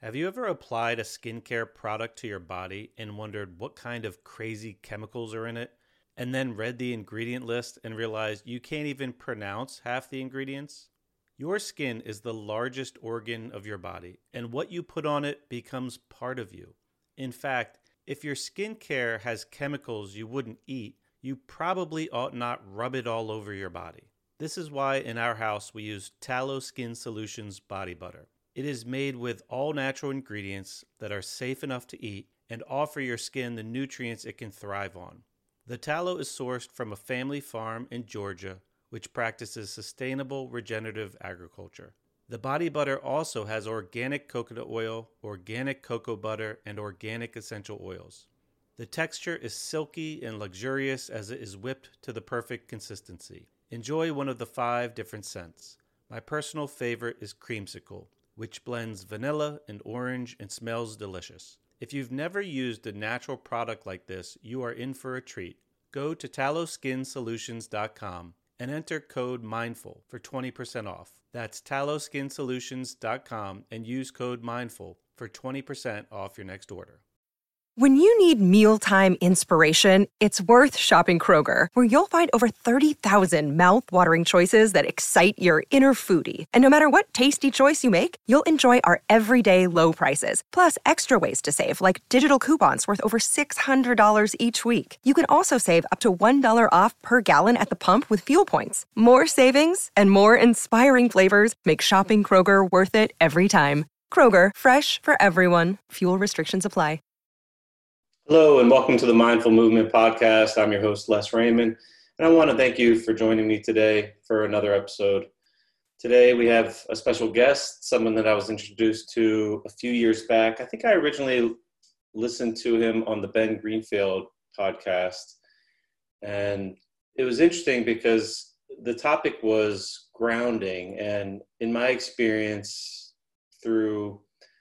Have you ever applied a skincare product to your body and wondered what kind of crazy chemicals are in it, and then read the ingredient list and realized you can't even pronounce half the ingredients? Your skin is the largest organ of your body, and what you put on it becomes part of you. In fact, if your skincare has chemicals you wouldn't eat, you probably ought not rub it all over your body. This is why in our house we use Tallow Skin Solutions body butter. It is made with all natural ingredients that are safe enough to eat and offer your skin the nutrients it can thrive on. The tallow is sourced from a family farm in Georgia, which practices sustainable regenerative agriculture. The body butter also has organic coconut oil, organic cocoa butter, and organic essential oils. The texture is silky and luxurious as it is whipped to the perfect consistency. Enjoy one of the 5 different scents. My personal favorite is Creamsicle, which blends vanilla and orange and smells delicious. If you've never used a natural product like this, you are in for a treat. Go to tallowskinsolutions.com and enter code MINDFUL for 20% off. That's tallowskinsolutions.com and use code MINDFUL for 20% off your next order. When you need mealtime inspiration, it's worth shopping Kroger, where you'll find over 30,000 mouth-watering choices that excite your inner foodie. And no matter what tasty choice you make, you'll enjoy our everyday low prices, plus extra ways to save, like digital coupons worth over $600 each week. You can also save up to $1 off per gallon at the pump with fuel points. More savings and more inspiring flavors make shopping Kroger worth it every time. Kroger, fresh for everyone. Fuel restrictions apply. Hello, and welcome to the Mindful Movement Podcast. I'm your host, Les Raymond, and I want to thank you for joining me today for another episode. Today, we have a special guest, someone that I was introduced to a few years back. I think I originally listened to him on the Ben Greenfield podcast, and it was interesting because the topic was grounding, and in my experience through,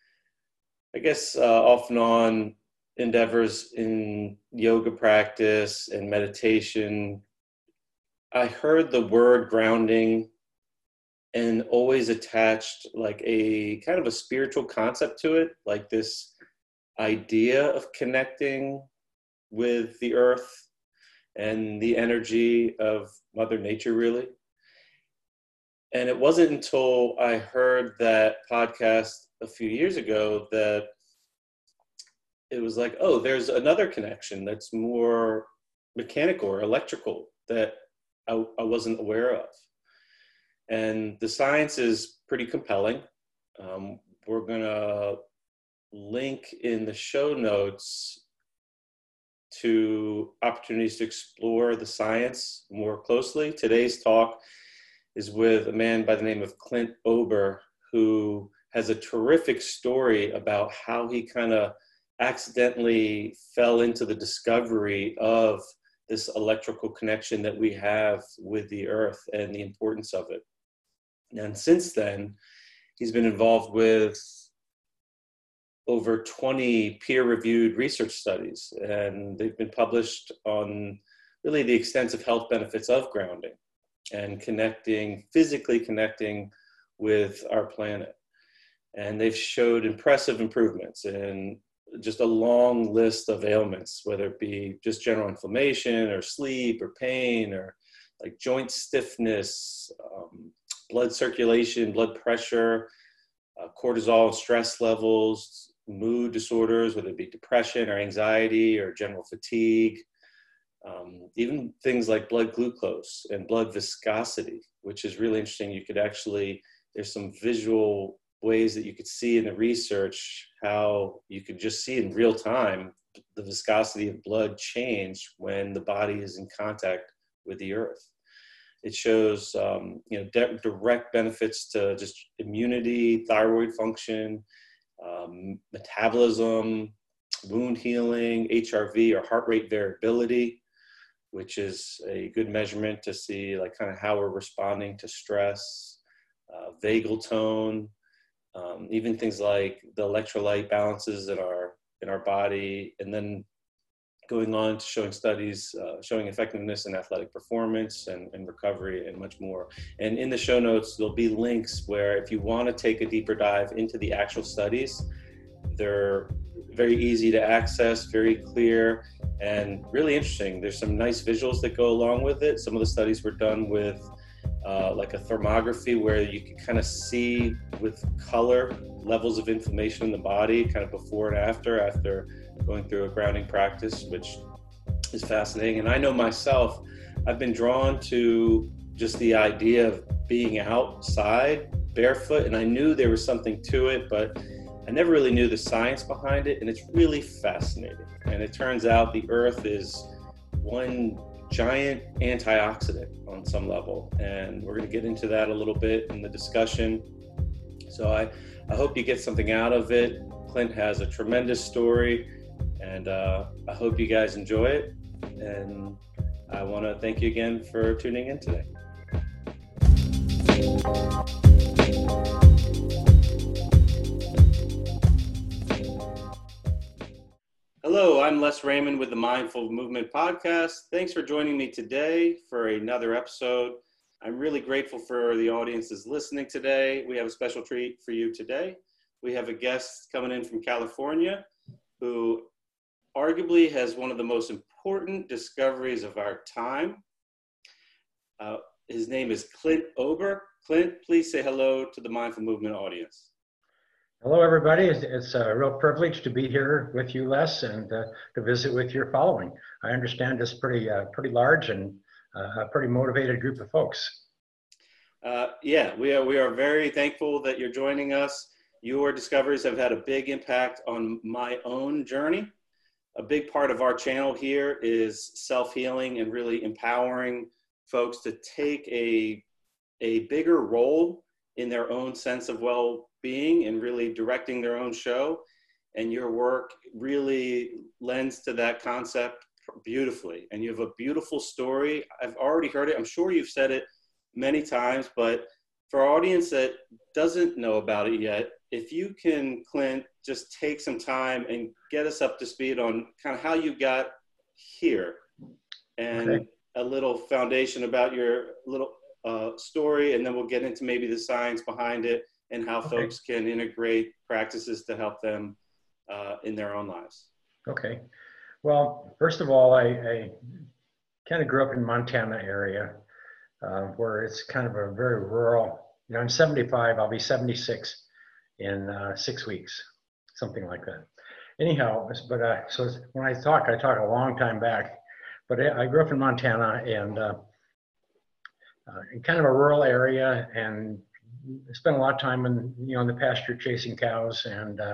off and on endeavors in yoga practice and meditation, I heard the word grounding and always attached like a kind of a spiritual concept to it, like this idea of connecting with the earth and the energy of Mother Nature, really. And it wasn't until I heard that podcast a few years ago that it was like, oh, there's another connection that's more mechanical or electrical that I wasn't aware of. And the science is pretty compelling. We're going to link in the show notes to opportunities to explore the science more closely. Today's talk is with a man by the name of Clint Ober, who has a terrific story about how he kind of accidentally fell into the discovery of this electrical connection that we have with the earth and the importance of it. And since then, he's been involved with over 20 peer-reviewed research studies, and they've been published on really the extensive health benefits of grounding and physically connecting with our planet. And they've showed impressive improvements in just a long list of ailments, whether it be just general inflammation or sleep or pain or like joint stiffness, blood circulation, blood pressure, cortisol and stress levels, mood disorders, whether it be depression or anxiety or general fatigue, even things like blood glucose and blood viscosity, which is really interesting. There's some visual ways that you could see in the research how you could just see in real time the viscosity of blood change when the body is in contact with the earth. It shows direct benefits to just immunity, thyroid function, metabolism, wound healing, HRV or heart rate variability, which is a good measurement to see like kind of how we're responding to stress, vagal tone, even things like the electrolyte balances in our body, and then going on to showing studies showing effectiveness in athletic performance and recovery and much more. And in the show notes, there'll be links where if you want to take a deeper dive into the actual studies, They're very easy to access, very clear, and really interesting. There's some nice visuals that go along with it. Some of the studies were done with like a thermography, where you can kind of see with color levels of inflammation in the body, kind of before and after going through a grounding practice, which is fascinating. And I know myself, I've been drawn to just the idea of being outside barefoot, and I knew there was something to it, but I never really knew the science behind it, and it's really fascinating. And it turns out the earth is one giant antioxidant on some level, and we're going to get into that a little bit in the discussion. So I hope you get something out of it. Clint has a tremendous story, and I hope you guys enjoy it. And I want to thank you again for tuning in today. Hello, I'm Les Raymond with the Mindful Movement Podcast. Thanks for joining me today for another episode. I'm really grateful for the audience that's listening today. We have a special treat for you today. We have a guest coming in from California who arguably has one of the most important discoveries of our time. His name is Clint Ober. Clint, please say hello to the Mindful Movement audience. Hello, everybody. It's a real privilege to be here with you, Les, and to visit with your following. I understand it's pretty large and a pretty motivated group of folks. Yeah, we are very thankful that you're joining us. Your discoveries have had a big impact on my own journey. A big part of our channel here is self-healing and really empowering folks to take a bigger role in their own sense of well-being and really directing their own show. And your work really lends to that concept beautifully. And you have a beautiful story. I've already heard it. I'm sure you've said it many times, but for our audience that doesn't know about it yet, if you can, Clint, just take some time and get us up to speed on kind of how you got here, and Okay. A little foundation about your little story, and then we'll get into maybe the science behind it and how folks can integrate practices to help them in their own lives. Okay. Well, first of all, I kind of grew up in Montana area, where it's kind of a very rural. You know, I'm 75. I'll be 76 in 6 weeks, something like that. Anyhow, but so when I talk a long time back. But I grew up in Montana, and in kind of a rural area, and spent a lot of time in the pasture chasing cows,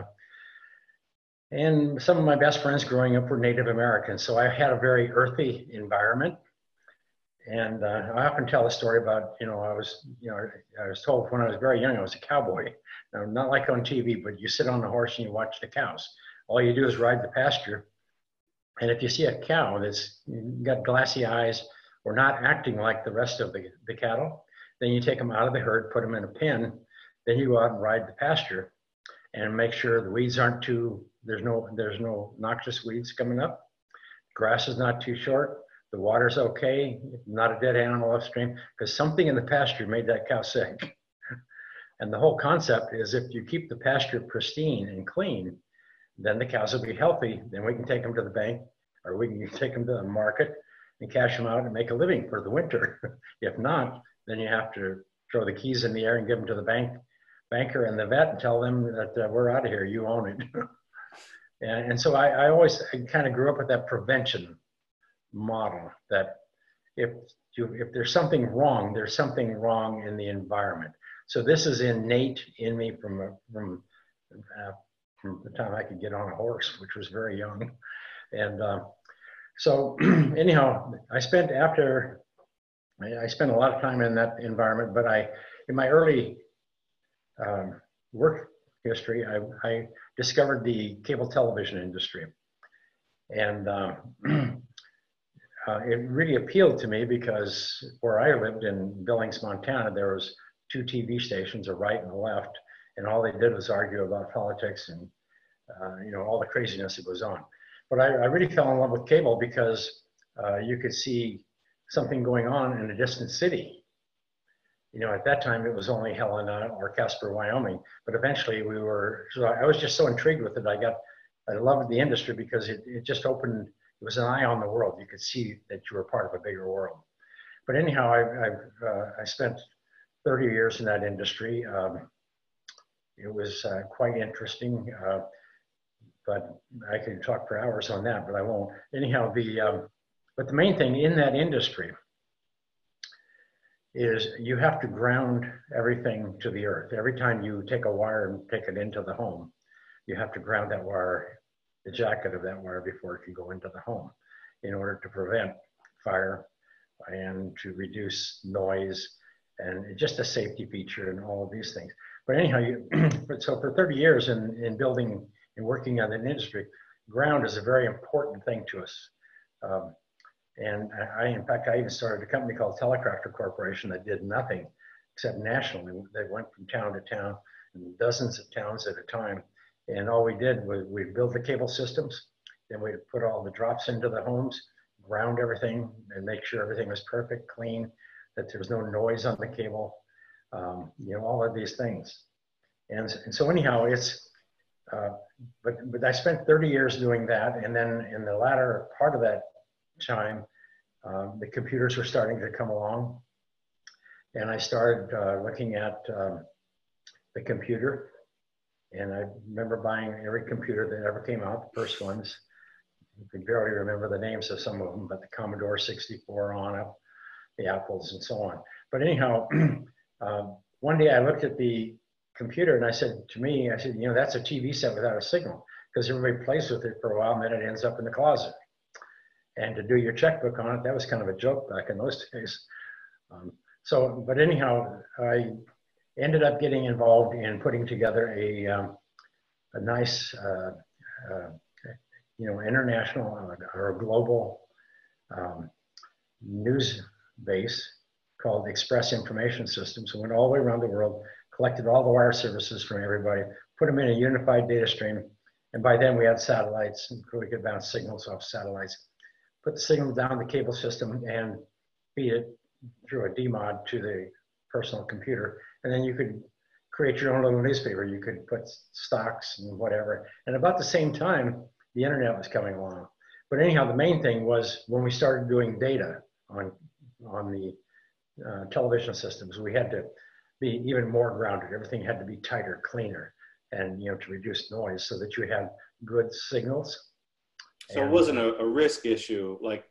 and some of my best friends growing up were Native Americans, so I had a very earthy environment. And I often tell a story about I was told when I was very young I was a cowboy. Now, not like on TV, but you sit on the horse and you watch the cows. All you do is ride the pasture. And if you see a cow that's got glassy eyes or not acting like the rest of the cattle, then you take them out of the herd, put them in a pen, then you go out and ride the pasture and make sure the weeds aren't there's no noxious weeds coming up. Grass is not too short. The water's okay, not a dead animal upstream, because something in the pasture made that cow sick. And the whole concept is if you keep the pasture pristine and clean, then the cows will be healthy. Then we can take them to the bank, or we can take them to the market and cash them out and make a living for the winter. If not, then you have to throw the keys in the air and give them to the banker and the vet and tell them that we're out of here, you own it. and so I always kind of grew up with that prevention model, that if there's something wrong, there's something wrong in the environment. So this is innate in me from the time I could get on a horse, which was very young. And so anyhow, I spent a lot of time in that environment, but in my early work history, I discovered the cable television industry. And it really appealed to me because where I lived in Billings, Montana, there was 2 TV stations, a right and a left, and all they did was argue about politics and all the craziness that goes on. But I really fell in love with cable because you could see something going on in a distant city, you know, at that time it was only Helena or Casper, Wyoming, but eventually we were, so I was just so intrigued with it. I loved the industry because it just opened, it was an eye on the world. You could see that you were part of a bigger world. But anyhow, I spent 30 years in that industry. It was quite interesting, but I could talk for hours on that, but I won't. Anyhow, but the main thing in that industry is you have to ground everything to the earth. Every time you take a wire and take it into the home, you have to ground that wire, the jacket of that wire, before it can go into the home, in order to prevent fire and to reduce noise, and just a safety feature and all of these things. But anyhow, so for 30 years in building and working on an industry, ground is a very important thing to us. And in fact, I even started a company called Telecrafter Corporation that did nothing except nationally. They went from town to town, in dozens of towns at a time. And all we did was we'd build the cable systems, then we'd put all the drops into the homes, ground everything, and make sure everything was perfect, clean, that there was no noise on the cable, you know, all of these things. And so anyhow, but I spent 30 years doing that. And then in the latter part of that time, the computers were starting to come along, and I started looking at the computer. And I remember buying every computer that ever came out, the first ones. You can barely remember the names of some of them, but the Commodore 64 on up, the Apples, and so on. But anyhow, one day I looked at the computer and I said, you know, that's a TV set without a signal, because everybody plays with it for a while and then it ends up in the closet. And to do your checkbook on it, that was kind of a joke back in those days. But anyhow, I ended up getting involved in putting together a nice, you know, international or global news base called Express Information Systems. We went all the way around the world, collected all the wire services from everybody, put them in a unified data stream. And by then we had satellites, and we could bounce signals off satellites, put the signal down the cable system and feed it through a DMOD to the personal computer. And then you could create your own little newspaper. You could put stocks and whatever. And about the same time, the internet was coming along. But anyhow, the main thing was when we started doing data on the television systems, we had to be even more grounded. Everything had to be tighter, cleaner, and, you know, to reduce noise so that you had good signals. So it wasn't a risk issue, like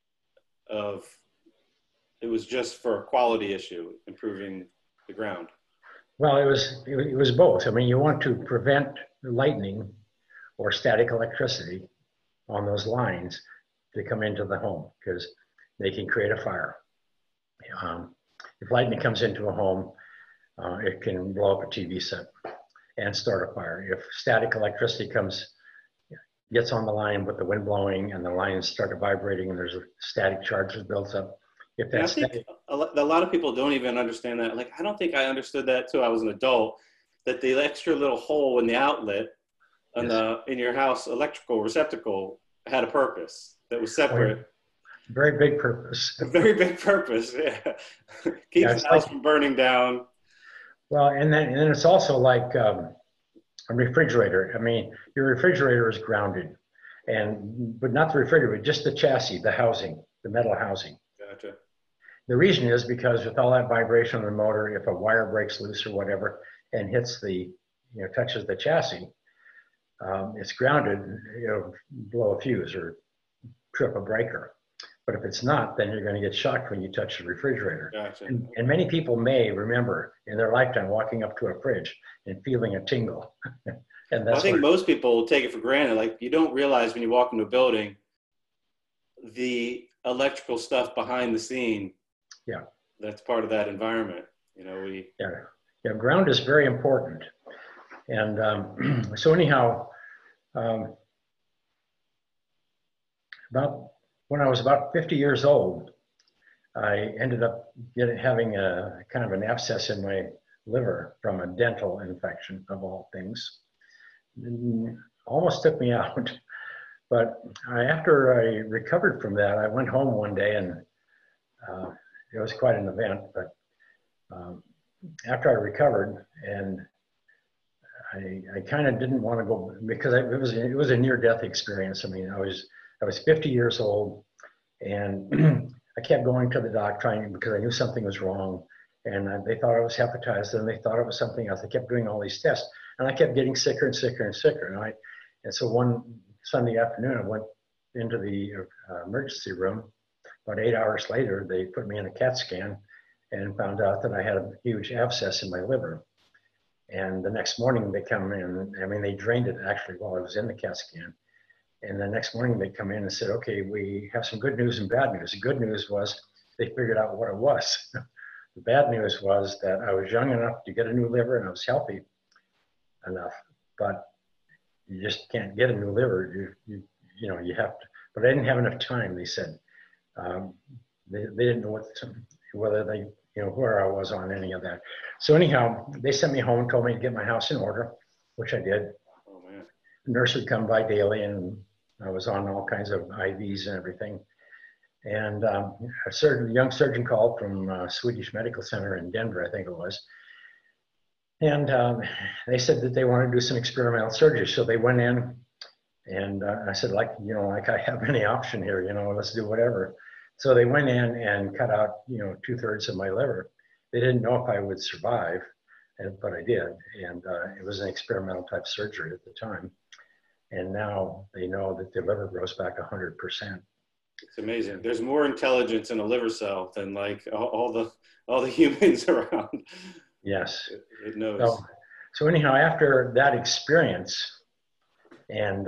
it was just for a quality issue, improving the ground. Well, it was both. I mean, you want to prevent lightning or static electricity on those lines to come into the home, because they can create a fire. If lightning comes into a home, it can blow up a TV set and start a fire. If static electricity gets on the line with the wind blowing and the lines start vibrating and there's a static charge that builds up. If that's static, a lot of people don't even understand that. Like, I don't think I understood that till I was an adult, that the extra little hole in the outlet on in your house electrical receptacle had a purpose that was separate. Very big purpose. A very big purpose, yeah. Keeps the house from burning down. Well, and then it's also like a refrigerator. I mean, your refrigerator is grounded, but not the refrigerator, just the chassis, the housing, the metal housing. Gotcha. The reason is because with all that vibration on the motor, if a wire breaks loose or whatever and hits touches the chassis, it's grounded, blow a fuse or trip a breaker. But if it's not, then you're going to get shocked when you touch the refrigerator. Gotcha. And many people may remember in their lifetime walking up to a fridge and feeling a tingle. And that's I think most people take it for granted. Like, you don't realize when you walk into a building, the electrical stuff behind the scene. Yeah. That's part of that environment. Yeah, ground is very important. And so anyhow, when I was about 50 years old, I ended up having a kind of an abscess in my liver from a dental infection, of all things. It almost took me out. But after I recovered from that, I went home one day, and it was quite an event. But after I recovered, and I kind of didn't want to go because it was a near-death experience. I mean, I was 50 years old, and I kept going to the doctor because I knew something was wrong, and they thought I was hepatitis, and they thought it was something else. I kept doing all these tests, and I kept getting sicker and sicker and sicker. And so one Sunday afternoon, I went into the emergency room. About 8 hours later, they put me in a CAT scan and found out that I had a huge abscess in my liver. And the next morning they come in, I mean, they drained it actually while I was in the CAT scan. And the next morning they come in and said, okay, we have some good news and bad news. The good news was they figured out what it was. The bad news was that I was young enough to get a new liver and I was healthy enough, but you just can't get a new liver. You know, you have to, but I didn't have enough time, they said. They didn't know whether they, you know, where I was on any of that. So anyhow, they sent me home and told me to get my house in order, which I did. Oh, man. The nurse would come by daily, and I was on all kinds of IVs and everything. And a young surgeon called from Swedish Medical Center in Denver, I think it was. And they said that they wanted to do some experimental surgery. So they went in, and I said, like I have any option here, you know, let's do whatever. So they went in and cut out, you know, 2/3 of my liver. They didn't know if I would survive, but I did. And it was an experimental type surgery at the time. And now they know that the liver grows back 100%. It's amazing. There's more intelligence in a liver cell than like all the humans around. Yes. It knows. So anyhow, after that experience, and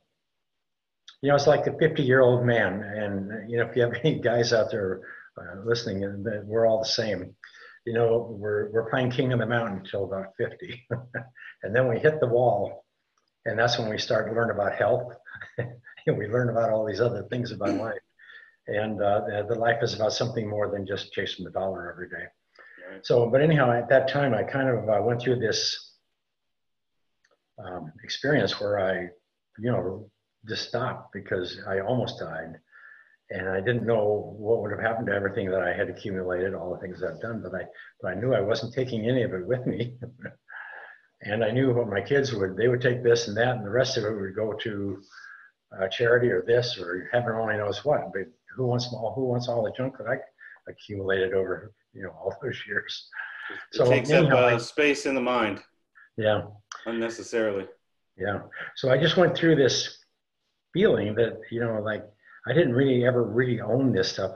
you know, it's like the 50-year-old man. And, you know, if you have any guys out there listening, we're all the same. You know, we're playing King of the Mountain until about 50. And then we hit the wall. And that's when we start to learn about health. And we learn about all these other things about life. And the life is about something more than just chasing the dollar every day. Right. So, but anyhow, at that time, I kind of went through this experience where I, you know, just stopped because I almost died. And I didn't know what would have happened to everything that I had accumulated, all the things I've done, but I knew I wasn't taking any of it with me. And I knew what my kids they would take this and that, and the rest of it would go to charity or this, or heaven only knows what. But who wants all the junk that I accumulated over, you know, all those years? It takes up space in the mind. Yeah. Unnecessarily. Yeah. So I just went through this feeling that, you know, like I didn't really ever really own this stuff.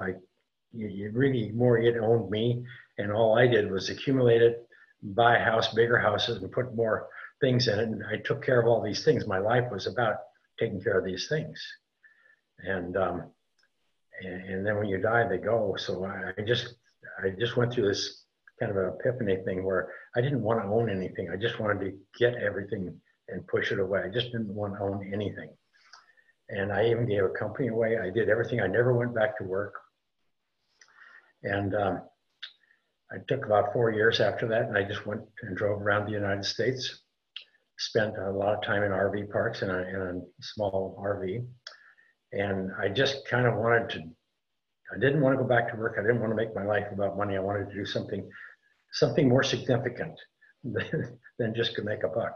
It owned me, and all I did was accumulate it, buy a house, bigger houses, and put more things in it. And I took care of all these things. My life was about taking care of these things. And then when you die, they go. So I just went through this kind of an epiphany thing where I didn't want to own anything. I just wanted to get everything and push it away. I just didn't want to own anything. And I even gave a company away. I did everything. I never went back to work. And I took about 4 years after that, and I just went and drove around the United States, spent a lot of time in RV parks in a small RV. And I just kind of I didn't want to go back to work. I didn't want to make my life about money. I wanted to do something more significant than just to make a buck.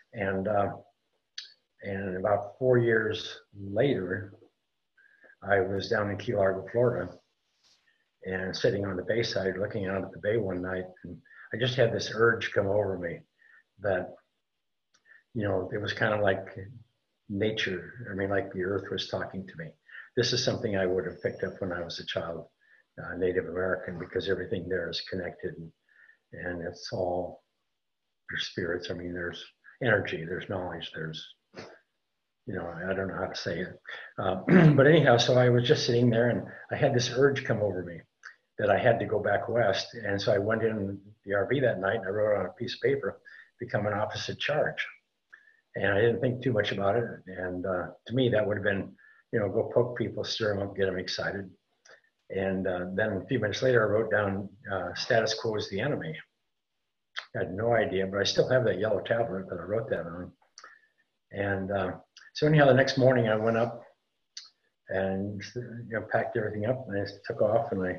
And about 4 years later, I was down in Key Largo, Florida, and sitting on the bayside looking out at the bay one night. And I just had this urge come over me that, you know, it was kind of like nature. I mean, like the earth was talking to me. This is something I would have picked up when I was a child, Native American, because everything there is connected, and it's all, there's spirits. I mean, there's energy, there's knowledge, there's, you know, I don't know how to say it. But anyhow, so I was just sitting there, and I had this urge come over me that I had to go back west. And so I went in the RV that night, and I wrote on a piece of paper, become an opposite charge. And I didn't think too much about it. And to me, that would have been, you know, go poke people, stir them up, get them excited. And then a few minutes later, I wrote down status quo is the enemy. I had no idea, but I still have that yellow tablet that I wrote that on. And so anyhow, the next morning I went up and, you know, packed everything up, and I took off, and I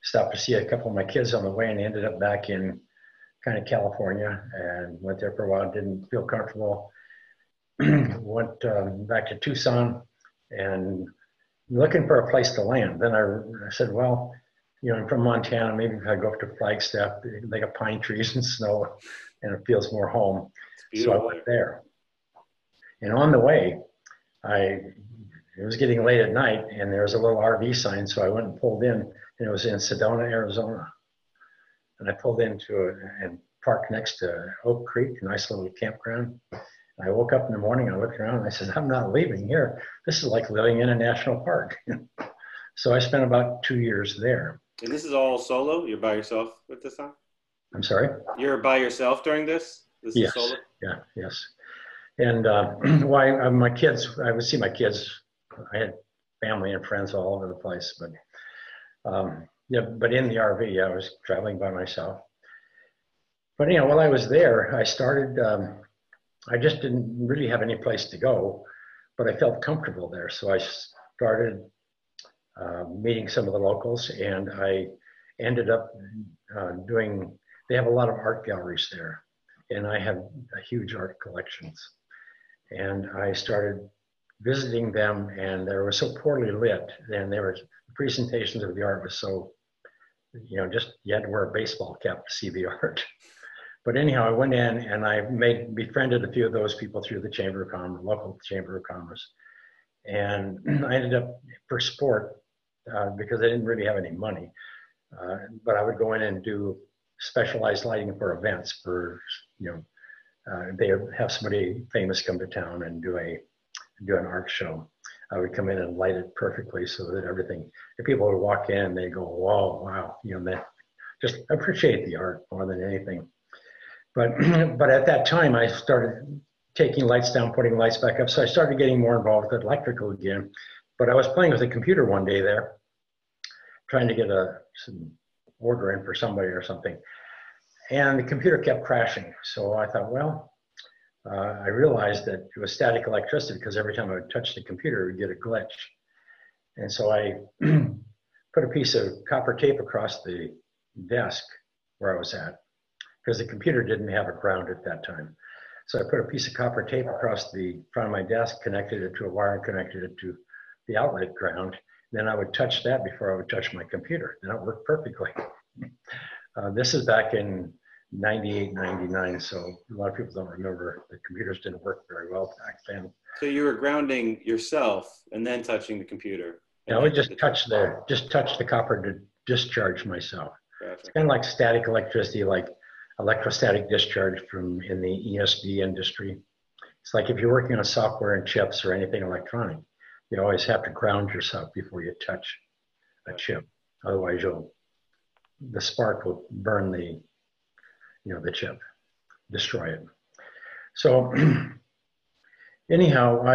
stopped to see a couple of my kids on the way, and ended up back in kind of California, and went there for a while. Didn't feel comfortable. Went back to Tucson and looking for a place to land. Then I said, well, you know, I'm from Montana. Maybe if I go up to Flagstaff, they got pine trees and snow, and it feels more home. So I went there. And on the way, it was getting late at night, and there was a little RV sign, so I went and pulled in, and it was in Sedona, Arizona. And I pulled into and parked next to Oak Creek, a nice little campground. I woke up in the morning, I looked around, and I said, I'm not leaving here. This is like living in a national park. So I spent about 2 years there. And this is all solo? You're by yourself at this time? I'm sorry? You're by yourself during this? This yes. is solo? Yeah, yes. And my kids, I would see my kids. I had family and friends all over the place, but but in the RV, I was traveling by myself. But while I was there, I started, I just didn't really have any place to go, but I felt comfortable there. So I started meeting some of the locals, and I ended up they have a lot of art galleries there, and I have a huge art collections. And I started visiting them, and they were so poorly lit, and the presentations of the art was so, just you had to wear a baseball cap to see the art. But anyhow, I went in and I befriended a few of those people through the Chamber of Commerce, local Chamber of Commerce. And I ended up, for sport, because I didn't really have any money, but I would go in and do specialized lighting for events they would have somebody famous come to town and do an art show. I would come in and light it perfectly so that if people would walk in, they go, whoa, wow, they just appreciate the art more than anything. But at that time, I started taking lights down, putting lights back up. So I started getting more involved with electrical again. But I was playing with a computer one day there, trying to get some order in for somebody or something. And the computer kept crashing. So I thought, well, I realized that it was static electricity because every time I would touch the computer, it would get a glitch. And so I put a piece of copper tape across the desk where I was at, because the computer didn't have a ground at that time. So I put a piece of copper tape across the front of my desk, connected it to a wire, and connected it to the outlet ground. Then I would touch that before I would touch my computer. Then it worked perfectly. This is back in 98, 99. So a lot of people don't remember the computers didn't work very well back then. So you were grounding yourself and then touching the computer? I would just touch the copper to discharge myself. Gotcha. It's kind of like static electricity, like electrostatic discharge in the ESD industry. It's like if you're working on software and chips or anything electronic, you always have to ground yourself before you touch a chip. Otherwise, the spark will burn the chip, destroy it. So anyhow,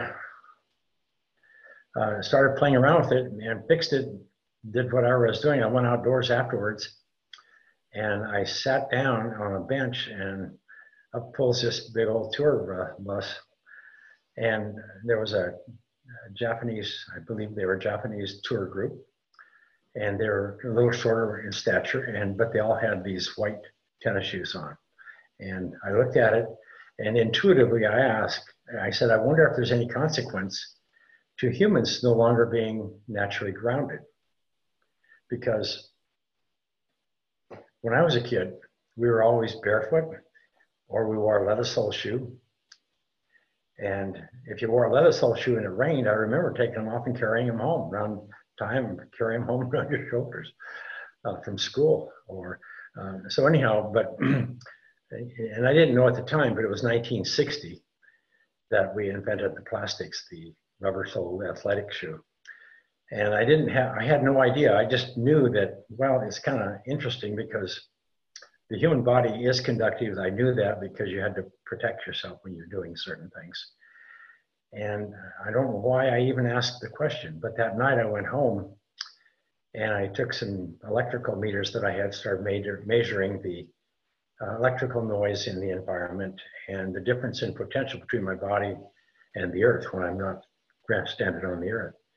I started playing around with it and fixed it, did whatever I was doing. I went outdoors afterwards, and I sat down on a bench, and up pulls this big old tour bus. And there was a Japanese, I believe they were a Japanese tour group. And they were a little shorter in stature, but they all had these white tennis shoes on. And I looked at it, and intuitively I said, I wonder if there's any consequence to humans no longer being naturally grounded. Because when I was a kid, we were always barefoot, or we wore a leather sole shoe. And if you wore a leather sole shoe and it rained, I remember taking them off and carrying them home around time, carrying them home around your shoulders from school. So anyhow, and I didn't know at the time, but it was 1960 that we invented the plastics, the rubber sole athletic shoe. And I had no idea. I just knew that, well, it's kind of interesting because the human body is conductive. I knew that because you had to protect yourself when you're doing certain things. And I don't know why I even asked the question, but that night I went home and I took some electrical meters that I had, started measuring the electrical noise in the environment and the difference in potential between my body and the earth when I'm not standing on the earth.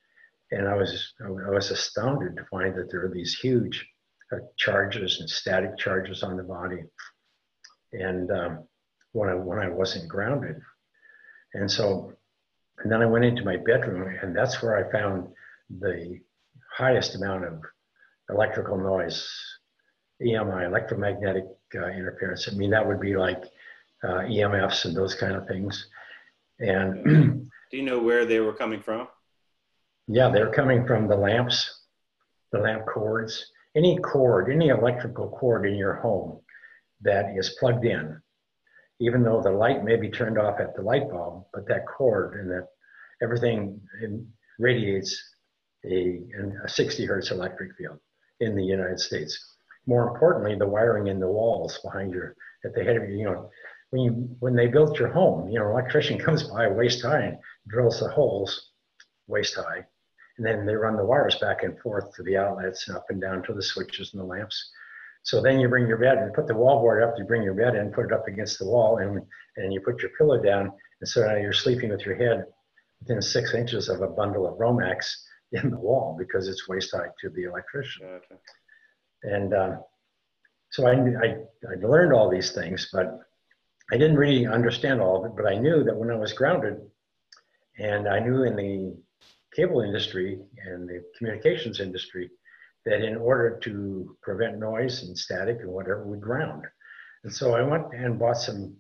And I was astounded to find that there were these huge charges and static charges on the body. And when I wasn't grounded. And then I went into my bedroom, and that's where I found the highest amount of electrical noise, EMI, electromagnetic interference. I mean, that would be like EMFs and those kind of things. And do you know where they were coming from? Yeah, they're coming from the lamps, the lamp cords, any electrical cord in your home that is plugged in, even though the light may be turned off at the light bulb, but that cord and that everything radiates a 60 hertz electric field in the United States. More importantly, the wiring in the walls behind at the head of when they built your home, an electrician comes by waist high and drills the holes waist high, and then they run the wires back and forth to the outlets and up and down to the switches and the lamps. So then you bring your bed and put the wall board up, you bring your bed in, put it up against the wall, and you put your pillow down, and so now you're sleeping with your head within 6 inches of a bundle of Romex in the wall because it's waist high to the electrician. Okay. And so I learned all these things, but I didn't really understand all of it, but I knew that when I was grounded, and I knew in the cable industry and the communications industry that in order to prevent noise and static and whatever, we ground. And so I went and bought some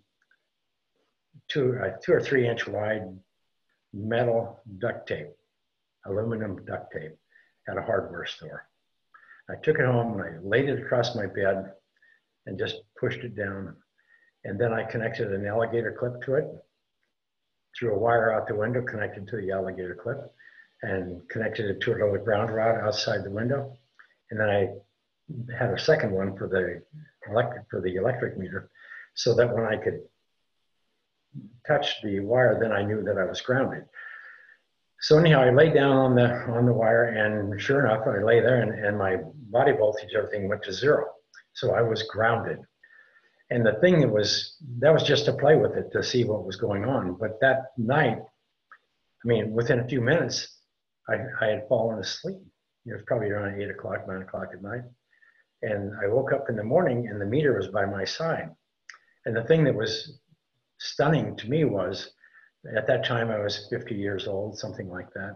2 or 3 inch wide metal duct tape, aluminum duct tape at a hardware store. I took it home and I laid it across my bed and just pushed it down. And then I connected an alligator clip to it, threw a wire out the window, connected to the alligator clip, and connected it to a little ground rod outside the window. And then I had a second one for the electric meter, so that when I could touch the wire, then I knew that I was grounded. So anyhow, I lay down on the wire, and sure enough, I lay there, and my body voltage, everything went to 0. So I was grounded. And the thing that was just to play with it, to see what was going on. But that night, I mean, within a few minutes, I had fallen asleep. It was probably around 8 o'clock, 9 o'clock at night. And I woke up in the morning and the meter was by my side. And the thing that was stunning to me was, at that time I was 50 years old, something like that,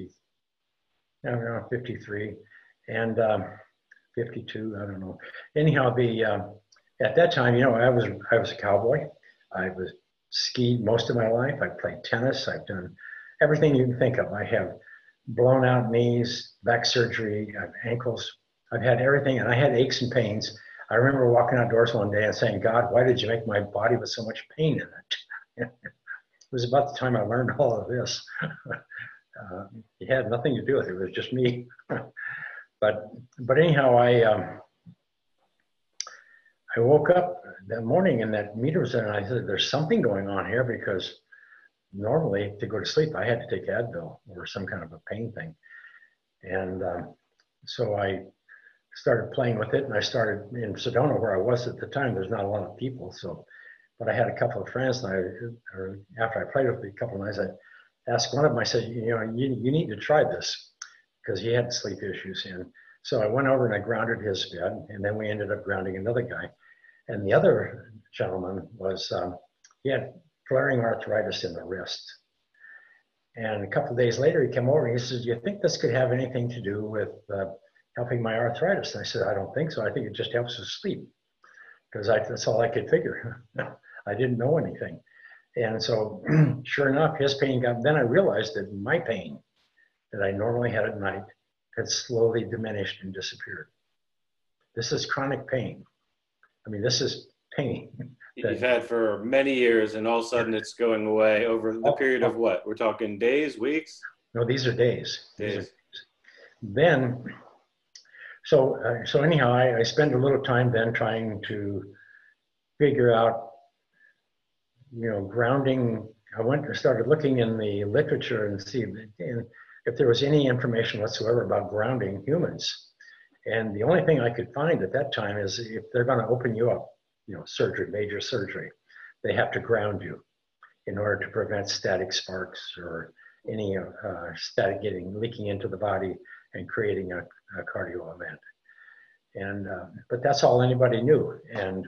53, and 52, I don't know. Anyhow, at that time, I was a cowboy. I was skied most of my life. I played tennis. I've done everything you can think of. I have blown out knees, back surgery, I have ankles. I've had everything, and I had aches and pains. I remember walking outdoors one day and saying, God, why did you make my body with so much pain in it? It was about the time I learned all of this. It had nothing to do with it. It was just me. But anyhow, I woke up that morning and that meter was there, and I said, there's something going on here, because normally to go to sleep, I had to take Advil or some kind of a pain thing. And so I started playing with it, and I started in Sedona, where I was at the time. There's not a lot of people, but I had a couple of friends, and after I played with a couple of nights, I asked one of them, I said, you need to try this, because he had sleep issues. And so I went over and I grounded his bed, and then we ended up grounding another guy. And the other gentleman he had flaring arthritis in the wrist. And a couple of days later, he came over and he says, do you think this could have anything to do with helping my arthritis? And I said, I don't think so. I think it just helps with sleep, because that's all I could figure. I didn't know anything. And so sure enough, his pain then I realized that my pain that I normally had at night had slowly diminished and disappeared. This is chronic pain. I mean, this is pain you've had for many years, and all of a sudden it's going away over the period of what? We're talking days, weeks? No, these are days. Days. Then, so anyhow, I spent a little time then trying to figure out, grounding. I went and started looking in the literature and see if there was any information whatsoever about grounding humans. And the only thing I could find at that time is, if they're going to open you up, surgery, major surgery, they have to ground you in order to prevent static sparks or static getting leaking into the body and creating a cardio event. And but that's all anybody knew. And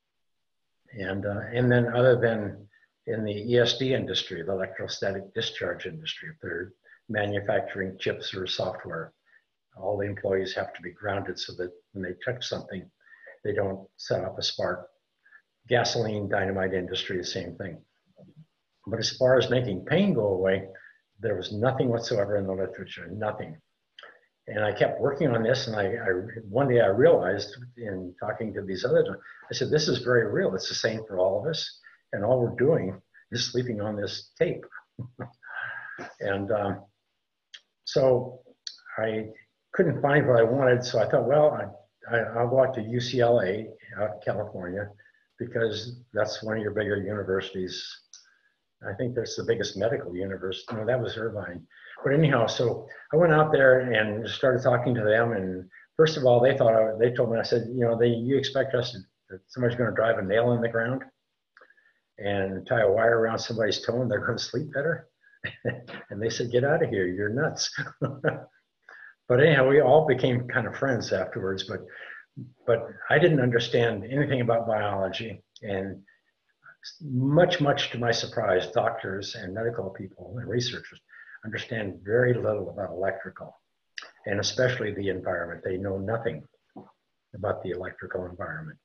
then other than in the ESD industry, the electrostatic discharge industry, if they're manufacturing chips or software, all the employees have to be grounded so that when they touch something, they don't set up a spark. Gasoline, dynamite industry, the same thing. But as far as making pain go away, there was nothing whatsoever in the literature, nothing. And I kept working on this, and one day I realized in talking to these others, I said, this is very real. It's the same for all of us, and all we're doing is sleeping on this tape. And so I couldn't find what I wanted, so I thought, well, I'll go out to UCLA out in California, because that's one of your bigger universities. I think that's the biggest medical university. No, that was Irvine. But anyhow, so I went out there and started talking to them. And first of all, they told me, I said, you expect us that somebody's going to drive a nail in the ground and tie a wire around somebody's toe and they're going to sleep better? And they said, get out of here, you're nuts. But anyhow, we all became kind of friends afterwards. But I didn't understand anything about biology. And much to my surprise, doctors and medical people and researchers understand very little about electrical, and especially the environment. They know nothing about the electrical environment.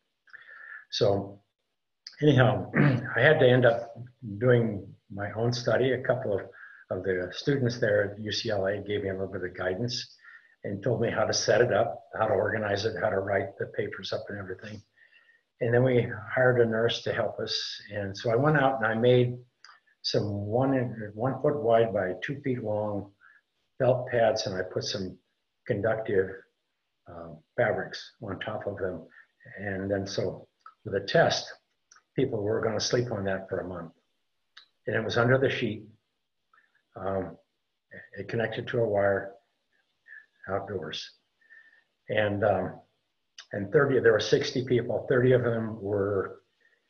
So anyhow, I had to end up doing my own study. A couple of the students there at UCLA gave me a little bit of guidance and told me how to set it up, how to organize it, how to write the papers up and everything. And then we hired a nurse to help us. And so I went out and I made some 1 foot wide by 2 feet long felt pads, and I put some conductive fabrics on top of them. And then so for the test, people were going to sleep on that for a month. And it was under the sheet. It connected to a wire outdoors. And 30, there were 60 people, 30 of them were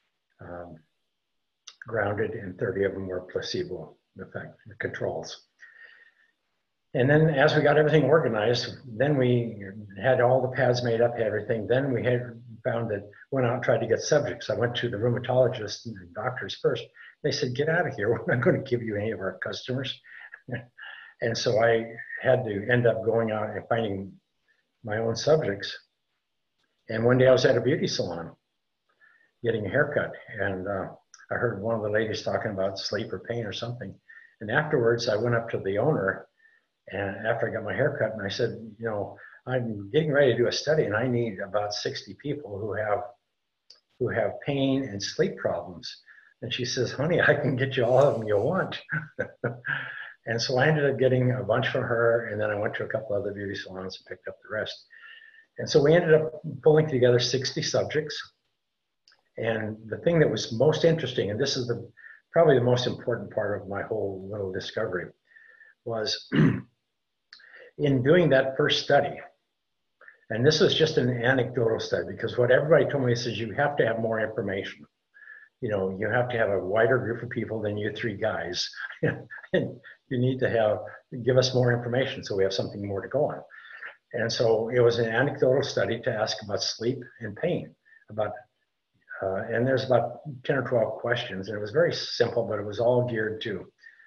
grounded and 30 of them were placebo effect, the controls. And then as we got everything organized, then we had all the pads made up, everything. Then we had found that, went out and tried to get subjects. I went to the rheumatologists and the doctors first. They said, get out of here. We're not going to give you any of our customers. And so I had to end up going out and finding my own subjects. And one day I was at a beauty salon getting a haircut. And I heard one of the ladies talking about sleep or pain or something. And afterwards, I went up to the owner, and after I got my haircut, and I said, I'm getting ready to do a study, and I need about 60 people who have pain and sleep problems. And she says, honey, I can get you all of them you want. And so I ended up getting a bunch from her, and then I went to a couple other beauty salons and picked up the rest. And so we ended up pulling together 60 subjects. And the thing that was most interesting, and this is probably the most important part of my whole little discovery, was in doing that first study, and this was just an anecdotal study, because what everybody told me is you have to have more information. You have to have a wider group of people than you three guys. And you need to give us more information so we have something more to go on. And so it was an anecdotal study to ask about sleep and pain, and there's about 10 or 12 questions, and it was very simple, but it was all geared to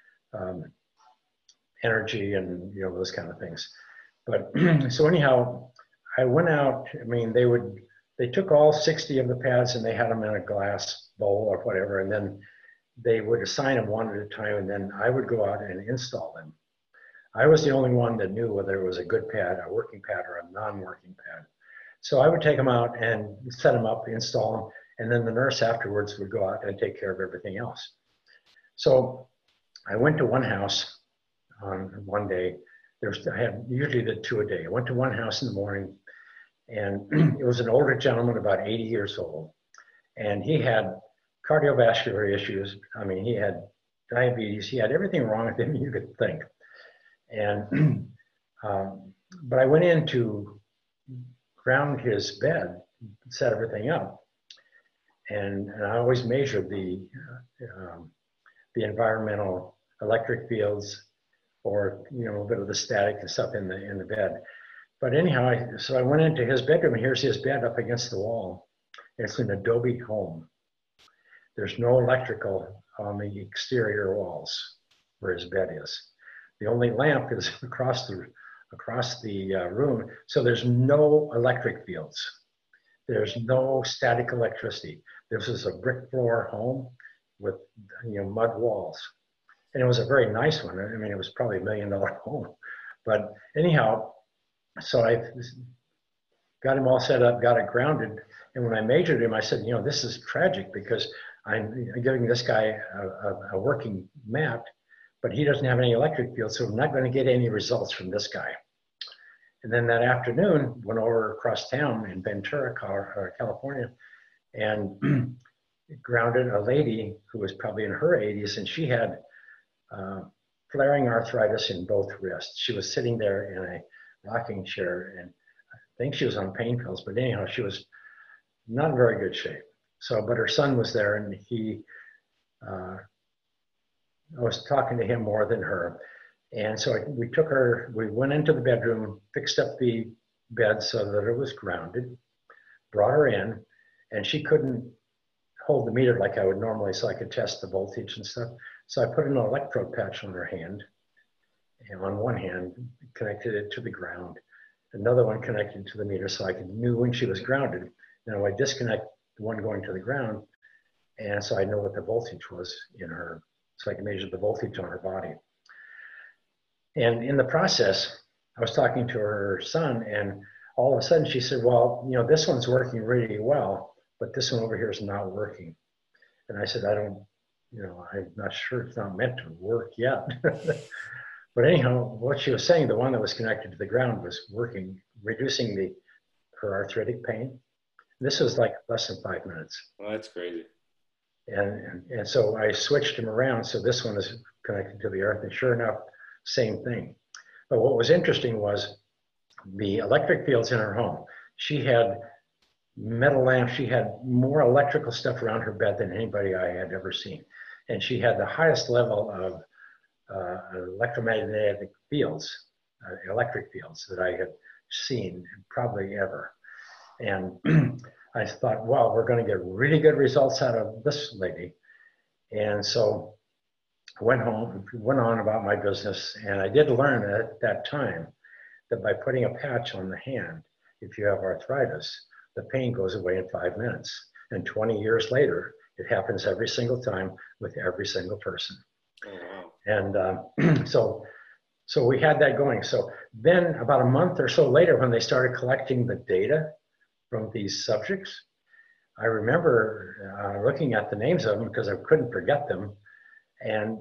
energy and those kind of things. But so anyhow, I went out. I mean, they took all 60 of the pads and they had them in a glass bowl or whatever, and then they would assign them one at a time, and then I would go out and install them. I was the only one that knew whether it was a good pad, a working pad, or a non-working pad. So I would take them out and set them up, install them, and then the nurse afterwards would go out and take care of everything else. So I went to one house on one day. I had usually did 2 a day. I went to one house in the morning, and it was an older gentleman, about 80 years old. And he had cardiovascular issues. I mean, he had diabetes. He had everything wrong with him you could think. And, but I went in to ground his bed, set everything up. And I always measured the environmental electric fields or, you know, a bit of the static and stuff in the bed. But anyhow, so I went into his bedroom, and here's his bed up against the wall. It's an adobe home. There's no electrical on the exterior walls where his bed is. The only lamp is across the room, so there's no electric fields. There's no static electricity. This is a brick floor home with, you know, mud walls. And it was a very nice one. I mean, it was probably $1 million home. But anyhow, so I got him all set up, got it grounded. And when I measured him, I said, you know, this is tragic because I'm giving this guy a working mat, but he doesn't have any electric field, so I'm not going to get any results from this guy. And then that afternoon, went over across town in Ventura, California, and grounded a lady who was probably in her 80s, and she had flaring arthritis in both wrists. She was sitting there in a rocking chair, and I think she was on pain pills, but anyhow, she was not in very good shape. So, but her son was there, and I was talking to him more than her. And so we took her, we went into the bedroom, fixed up the bed so that it was grounded, brought her in, and she couldn't hold the meter like I would normally, so I could test the voltage and stuff. So I put an electrode patch on her hand, and on one hand, connected it to the ground, another one connected to the meter so I knew when she was grounded. Now I disconnect the one going to the ground, and so I know what the voltage was in her, so I can measure the voltage on her body. And in the process, I was talking to her son, and all of a sudden she said, well, you know, this one's working really well, but this one over here is not working. And I said, I'm not sure, it's not meant to work yet. But anyhow, what she was saying, the one that was connected to the ground was working, reducing her arthritic pain. This was like less than 5 minutes. Well, that's crazy. And so I switched him around, so this one is connected to the earth, and sure enough, same thing. But what was interesting was the electric fields in her home. She had metal lamps. She had more electrical stuff around her bed than anybody I had ever seen. And she had the highest level of electromagnetic fields, electric fields that I had seen probably ever. And I thought, well, we're going to get really good results out of this lady. And so I went home, went on about my business, and I did learn at that time that by putting a patch on the hand, if you have arthritis, the pain goes away in 5 minutes. And 20 years later, it happens every single time with every single person. Oh, wow. And so we had that going. So then about a month or so later, when they started collecting the data from these subjects, I remember looking at the names of them because I couldn't forget them. And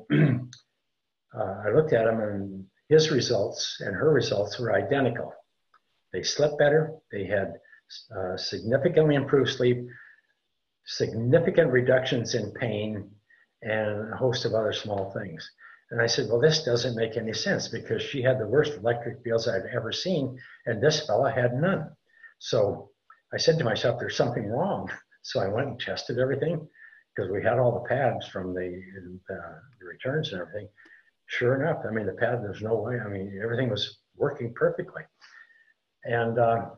I looked at them, and his results and her results were identical. They slept better. They had significantly improved sleep, significant reductions in pain, and a host of other small things. And I said, well, this doesn't make any sense because she had the worst electric fields I'd ever seen, and this fella had none. So I said to myself, there's something wrong. So I went and tested everything, because we had all the pads from the returns and everything. Sure enough, I mean, the pad, there's no way. I mean, everything was working perfectly. And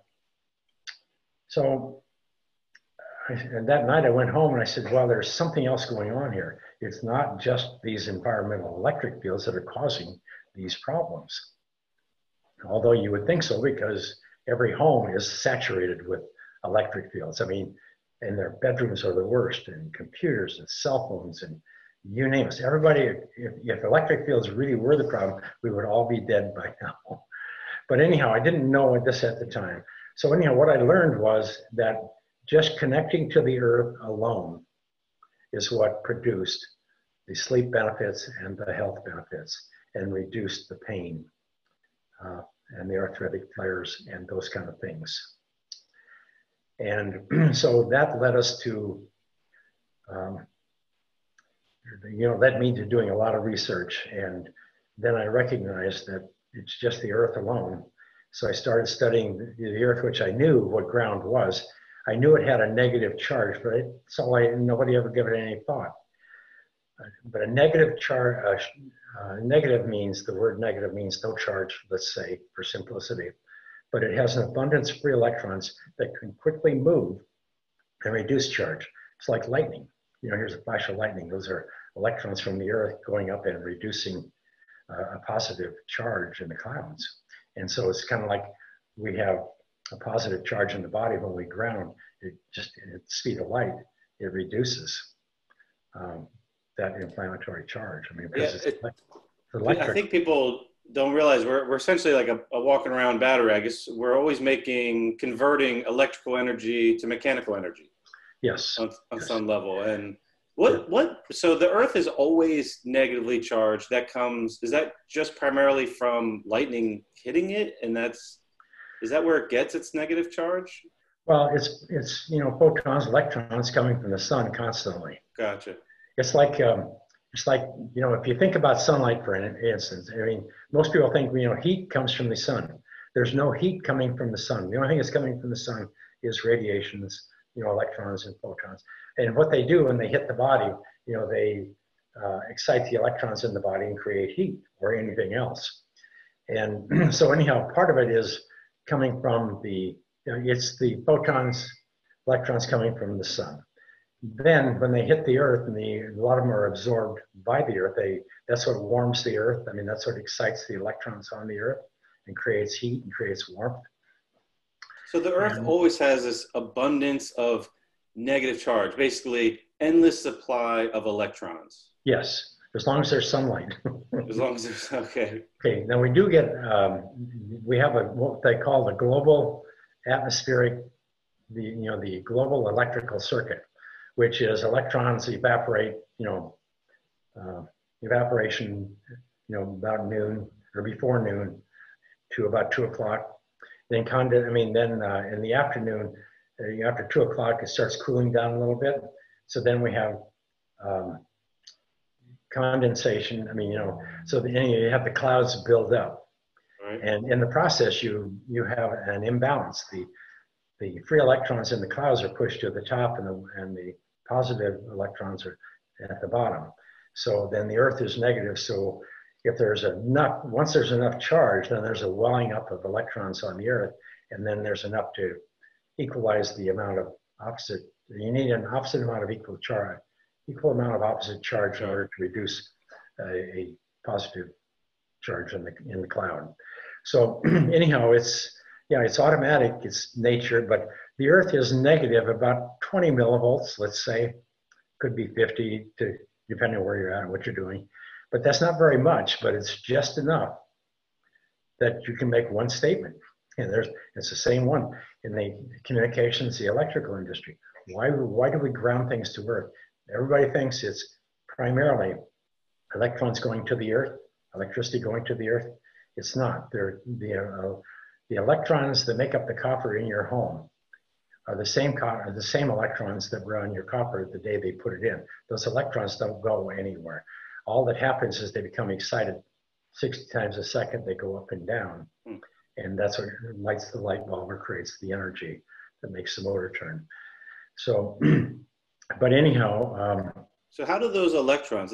and that night I went home and I said, well, there's something else going on here. It's not just these environmental electric fields that are causing these problems. Although you would think so, because every home is saturated with electric fields. I mean, and their bedrooms are the worst, and computers and cell phones and you name it. Everybody, if electric fields really were the problem, we would all be dead by now. But anyhow, I didn't know this at the time. So anyhow, what I learned was that just connecting to the earth alone is what produced the sleep benefits and the health benefits and reduced the pain and the arthritic flares and those kind of things. And so that led us to, led me to doing a lot of research. And then I recognized that it's just the earth alone. So I started studying the earth, which I knew what ground was. I knew it had a negative charge, but nobody ever gave it any thought. But a negative charge, Negative means, the word negative means no charge, let's say, for simplicity. But it has an abundance of free electrons that can quickly move and reduce charge. It's like lightning. Here's a flash of lightning. Those are electrons from the Earth going up and reducing a positive charge in the clouds. And so it's kind of like we have a positive charge in the body when we ground. It just, at the speed of light, it reduces that inflammatory charge. I mean, because it's electric. I think people don't realize we're essentially like a walking around battery. I guess we're always converting electrical energy to mechanical energy. Yes. On some level. And so the Earth is always negatively charged. Is that just primarily from lightning hitting it? And is that where it gets its negative charge? Well, it's photons, electrons coming from the sun constantly. Gotcha. It's like, if you think about sunlight, for instance, I mean, most people think, heat comes from the sun. There's no heat coming from the sun. The only thing that's coming from the sun is radiations, electrons and photons. And what they do when they hit the body, they excite the electrons in the body and create heat or anything else. And so anyhow, part of it is coming from it's the photons, electrons coming from the sun. Then when they hit the Earth, and a lot of them are absorbed by the Earth, that's what warms the Earth. I mean, that's what excites the electrons on the Earth and creates heat and creates warmth. So the Earth always has this abundance of negative charge, basically endless supply of electrons. Yes, as long as there's sunlight. As long as there's, okay. Okay, now we do get, we have what they call the global atmospheric, the global electrical circuit, which is electrons evaporate, evaporation, about noon or before noon to about 2 o'clock. Then in the afternoon, after 2 o'clock, it starts cooling down a little bit. So then we have condensation. So you have the clouds build up. Right. And in the process, you have an imbalance. The free electrons in the clouds are pushed to the top, and the positive electrons are at the bottom. So then the Earth is negative. So if once there's enough charge, then there's a welling up of electrons on the Earth, and then there's enough to equalize the amount of opposite. You need an opposite amount of equal amount of opposite charge in order to reduce a positive charge in the cloud. So anyhow, it's automatic, it's nature, but the Earth is negative about 20 millivolts, let's say. Could be 50, depending on where you're at and what you're doing. But that's not very much, but it's just enough that you can make one statement. And it's the same one in the communications, the electrical industry. Why do we ground things to Earth? Everybody thinks it's primarily electrons going to the Earth, electricity going to the Earth. It's not. The electrons that make up the copper in your home are the same electrons that were on your copper the day they put it in. Those electrons don't go anywhere. All that happens is they become excited 60 times a second. They go up and down. And that's what lights the light bulb or creates the energy that makes the motor turn. So, but anyhow. So how do those electrons,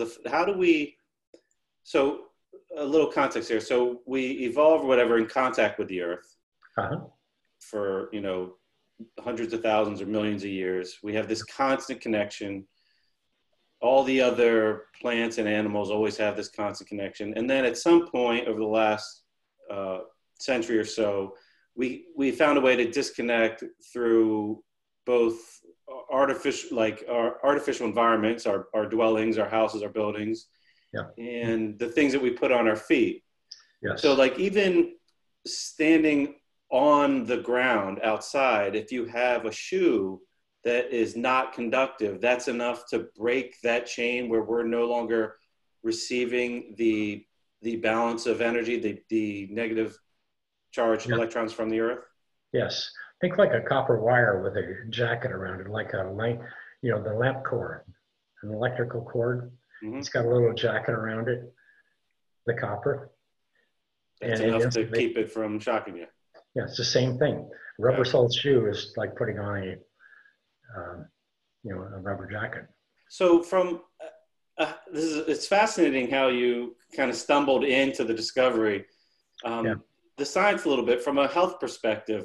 so a little context here. So we evolved in contact with the Earth for, hundreds of thousands or millions of years. We have this constant connection. All the other plants and animals always have this constant connection. And then at some point over the last century or so, we found a way to disconnect through both our artificial environments, our dwellings, our houses, our buildings, and the things that we put on our feet. Yes. So even standing on the ground outside, if you have a shoe that is not conductive, that's enough to break that chain where we're no longer receiving the balance of energy, the negative charged electrons from the Earth? Yes. Think like a copper wire with a jacket around it, like a light, the lamp cord, an electrical cord. Mm-hmm. It's got a little jacket around it, the copper. That's enough to keep it from shocking you. Yeah, it's the same thing. Rubber-soled shoe is like putting on a rubber jacket. So from It's fascinating how you kind of stumbled into the discovery. Yeah. The science a little bit from a health perspective.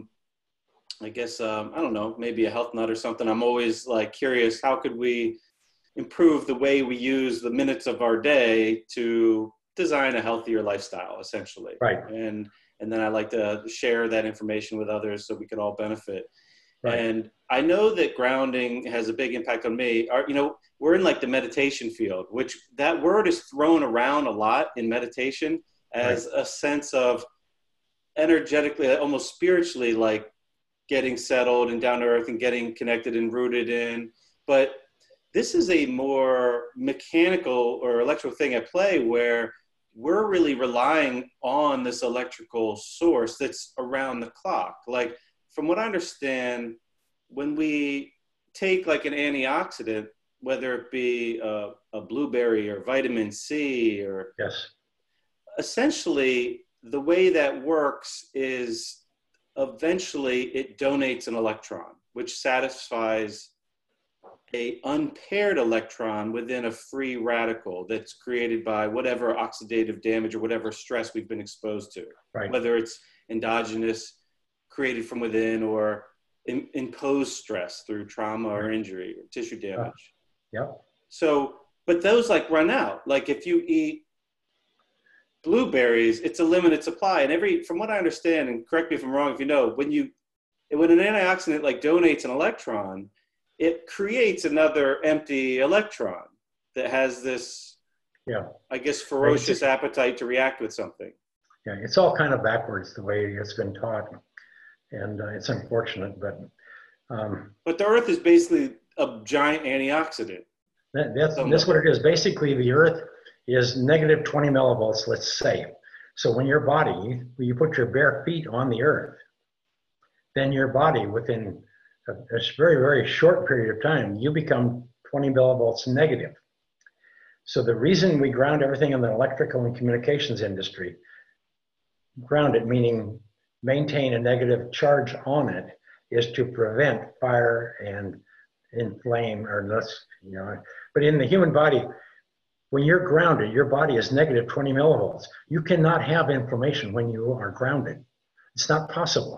I guess, I don't know, maybe a health nut or something. I'm always like curious, how could we improve the way we use the minutes of our day to design a healthier lifestyle, essentially. Right. And then I like to share that information with others so we could all benefit. Right. And I know that grounding has a big impact on me. We're in like the meditation field, which that word is thrown around a lot in meditation as a sense of energetically, almost spiritually, like getting settled and down to earth and getting connected and rooted in. But this is a more mechanical or electrical thing at play where we're really relying on this electrical source that's around the clock. Like, from what I understand, when we take like an antioxidant, whether it be a blueberry or vitamin C or yes, essentially the way that works is eventually it donates an electron, which satisfies a unpaired electron within a free radical that's created by whatever oxidative damage or whatever stress we've been exposed to, right. Whether it's endogenous, created from within, or imposed stress through trauma or injury or tissue damage. Yeah. So, but those like run out. Like if you eat blueberries, it's a limited supply. And from what I understand, and correct me if I'm wrong if you know, when an antioxidant like donates an electron, it creates another empty electron that has this, I guess, ferocious appetite to react with something. Yeah, it's all kind of backwards the way it's been taught. And it's unfortunate, but... but the Earth is basically a giant antioxidant. That's what it is. Basically, the Earth is negative 20 millivolts, let's say. So when you put your bare feet on the Earth, then your body, within a very, very short period of time, you become 20 millivolts negative. So the reason we ground everything in the electrical and communications industry, ground it meaning maintain a negative charge on it, is to prevent fire and inflame, but in the human body, when you're grounded, your body is negative 20 millivolts. You cannot have inflammation when you are grounded. It's not possible.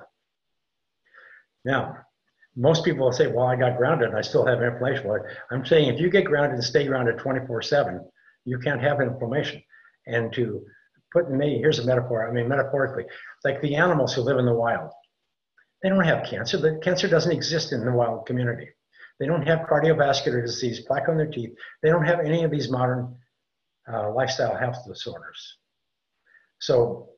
Now, most people will say, well, I got grounded and I still have inflammation. Well, I'm saying if you get grounded and stay grounded 24/7, you can't have inflammation. And to put in me, here's a metaphor, metaphorically, like the animals who live in the wild, they don't have cancer. The cancer doesn't exist in the wild community. They don't have cardiovascular disease, plaque on their teeth. They don't have any of these modern lifestyle health disorders. So,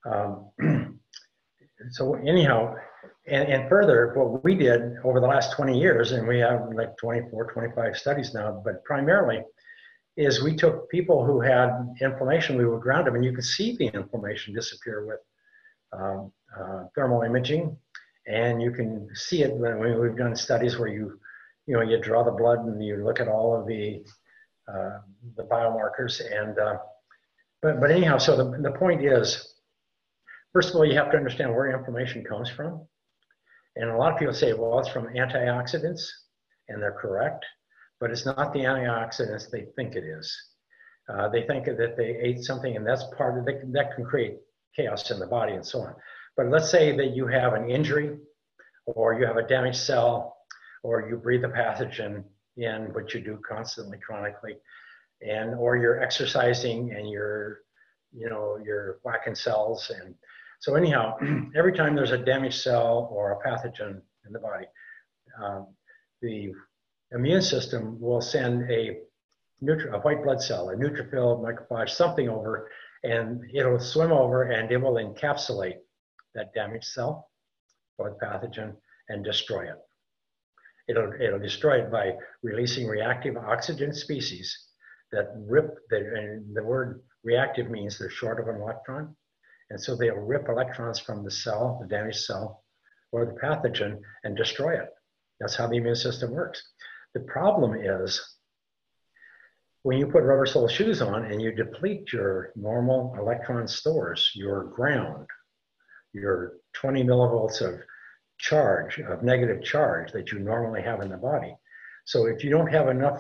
anyhow, and further, what we did over the last 20 years, and we have like 24, 25 studies now, but primarily is we took people who had inflammation, we would ground them, and you could see the inflammation disappear with thermal imaging, and you can see it when we've done studies where you draw the blood and you look at all of the biomarkers, and but anyhow, so the point is, first of all, you have to understand where inflammation comes from. And a lot of people say, well, it's from antioxidants, and they're correct, but it's not the antioxidants they think it is. They think that they ate something, and that's part of that can create chaos in the body and so on. But let's say that you have an injury, or you have a damaged cell, or you breathe a pathogen in, which you do constantly, chronically, or you're exercising and you're whacking cells. And so anyhow, every time there's a damaged cell or a pathogen in the body, the immune system will send a white blood cell, a neutrophil, macrophage, something over, and it'll swim over and it will encapsulate that damaged cell or the pathogen and destroy it. It'll destroy it by releasing reactive oxygen species that rip, and the word reactive means they're short of an electron. And so they'll rip electrons from the cell, the damaged cell, or the pathogen and destroy it. That's how the immune system works. The problem is when you put rubber sole shoes on and you deplete your normal electron stores, your ground, your 20 millivolts of charge, of negative charge that you normally have in the body. So if you don't have enough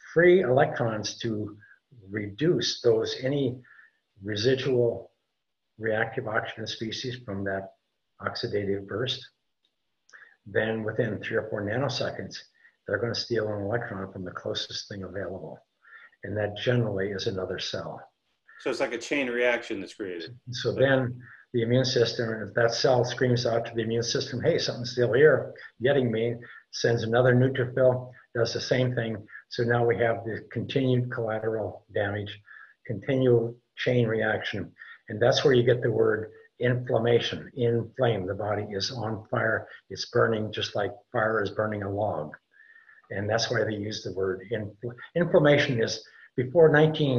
free electrons to reduce any residual reactive oxygen species from that oxidative burst, then within 3 or 4 nanoseconds, they're going to steal an electron from the closest thing available. And that generally is another cell. So it's like a chain reaction that's created. So then the immune system, if that cell screams out to the immune system, hey, something's still here, getting me, sends another neutrophil, does the same thing. So now we have the continued collateral damage, continual chain reaction. And that's where you get the word inflammation, inflame. The body is on fire. It's burning just like fire is burning a log. And that's why they use the word inflammation. Is before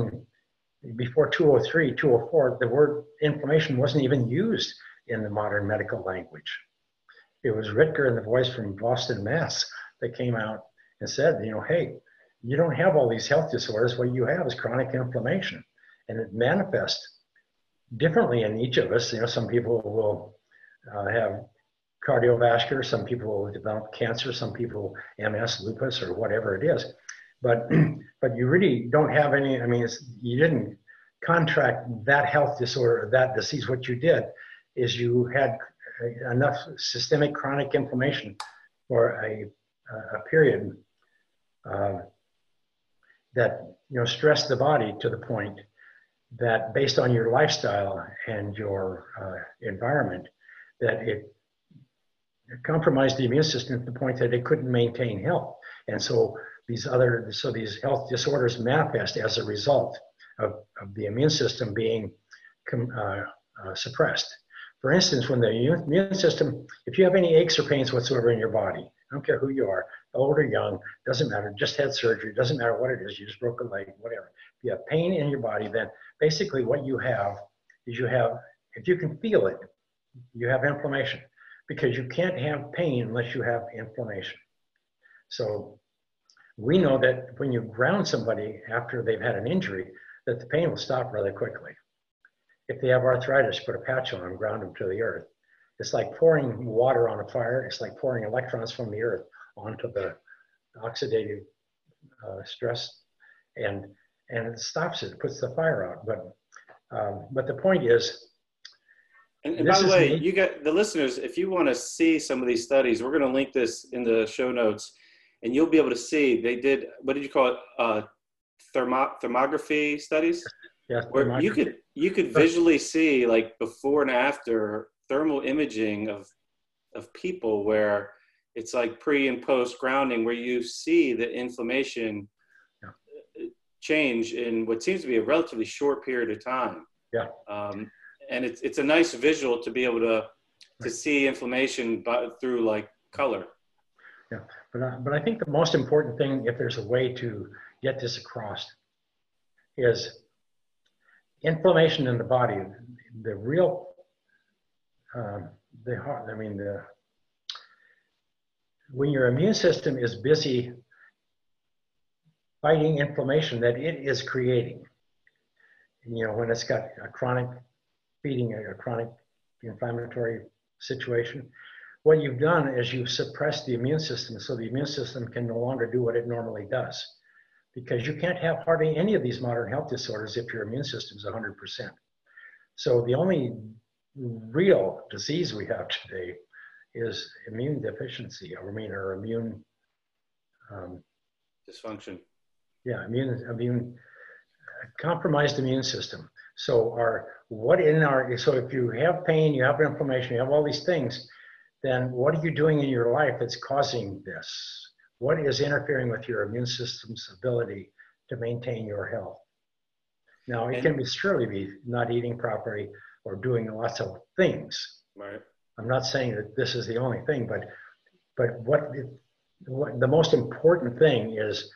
203, 204, the word inflammation wasn't even used in the modern medical language. It was Ritker and the voice from Boston, Mass. that came out and said, hey, you don't have all these health disorders. What you have is chronic inflammation, and it manifests differently in each of us. Some people will have cardiovascular, some people will develop cancer, some people MS, lupus, or whatever it is. But you really don't have any, you didn't contract that health disorder, that disease. What you did is you had enough systemic chronic inflammation for a period that stressed the body to the point that, based on your lifestyle and your environment, that it compromised the immune system to the point that it couldn't maintain health. And so these health disorders manifest as a result of the immune system being suppressed. For instance, when the immune system, if you have any aches or pains whatsoever in your body, I don't care who you are, old or young, doesn't matter, just had surgery, doesn't matter what it is, you just broke a leg, whatever. If you have pain in your body, then basically what you have is if you can feel it, you have inflammation, because you can't have pain unless you have inflammation. So we know that when you ground somebody after they've had an injury, that the pain will stop rather quickly. If they have arthritis, put a patch on them, ground them to the earth. It's like pouring water on a fire. It's like pouring electrons from the earth onto the oxidative stress, and it stops it, puts the fire out. But the point is, and by the way, you got the listeners, if you want to see some of these studies, we're going to link this in the show notes, and you'll be able to see, they did, what did you call it? Thermography studies? Yeah, where you could visually see, like, before and after thermal imaging of people, where it's like pre and post grounding, where you see the inflammation change in what seems to be a relatively short period of time. Yeah. And it's a nice visual to be able to see inflammation through like color. Yeah, but I think the most important thing, if there's a way to get this across, is inflammation in the body. The real, when your immune system is busy fighting inflammation that it is creating, when it's got a chronic inflammatory situation, what you've done is you've suppressed the immune system, so the immune system can no longer do what it normally does. Because you can't have hardly any of these modern health disorders if your immune system is 100%. So the only real disease we have today is immune deficiency, or immune dysfunction. Yeah, compromised immune system. So if you have pain, you have inflammation, you have all these things, then what are you doing in your life that's causing this? What is interfering with your immune system's ability to maintain your health? Now, it can surely be not eating properly or doing lots of things. Right. I'm not saying that this is the only thing, but what the most important thing is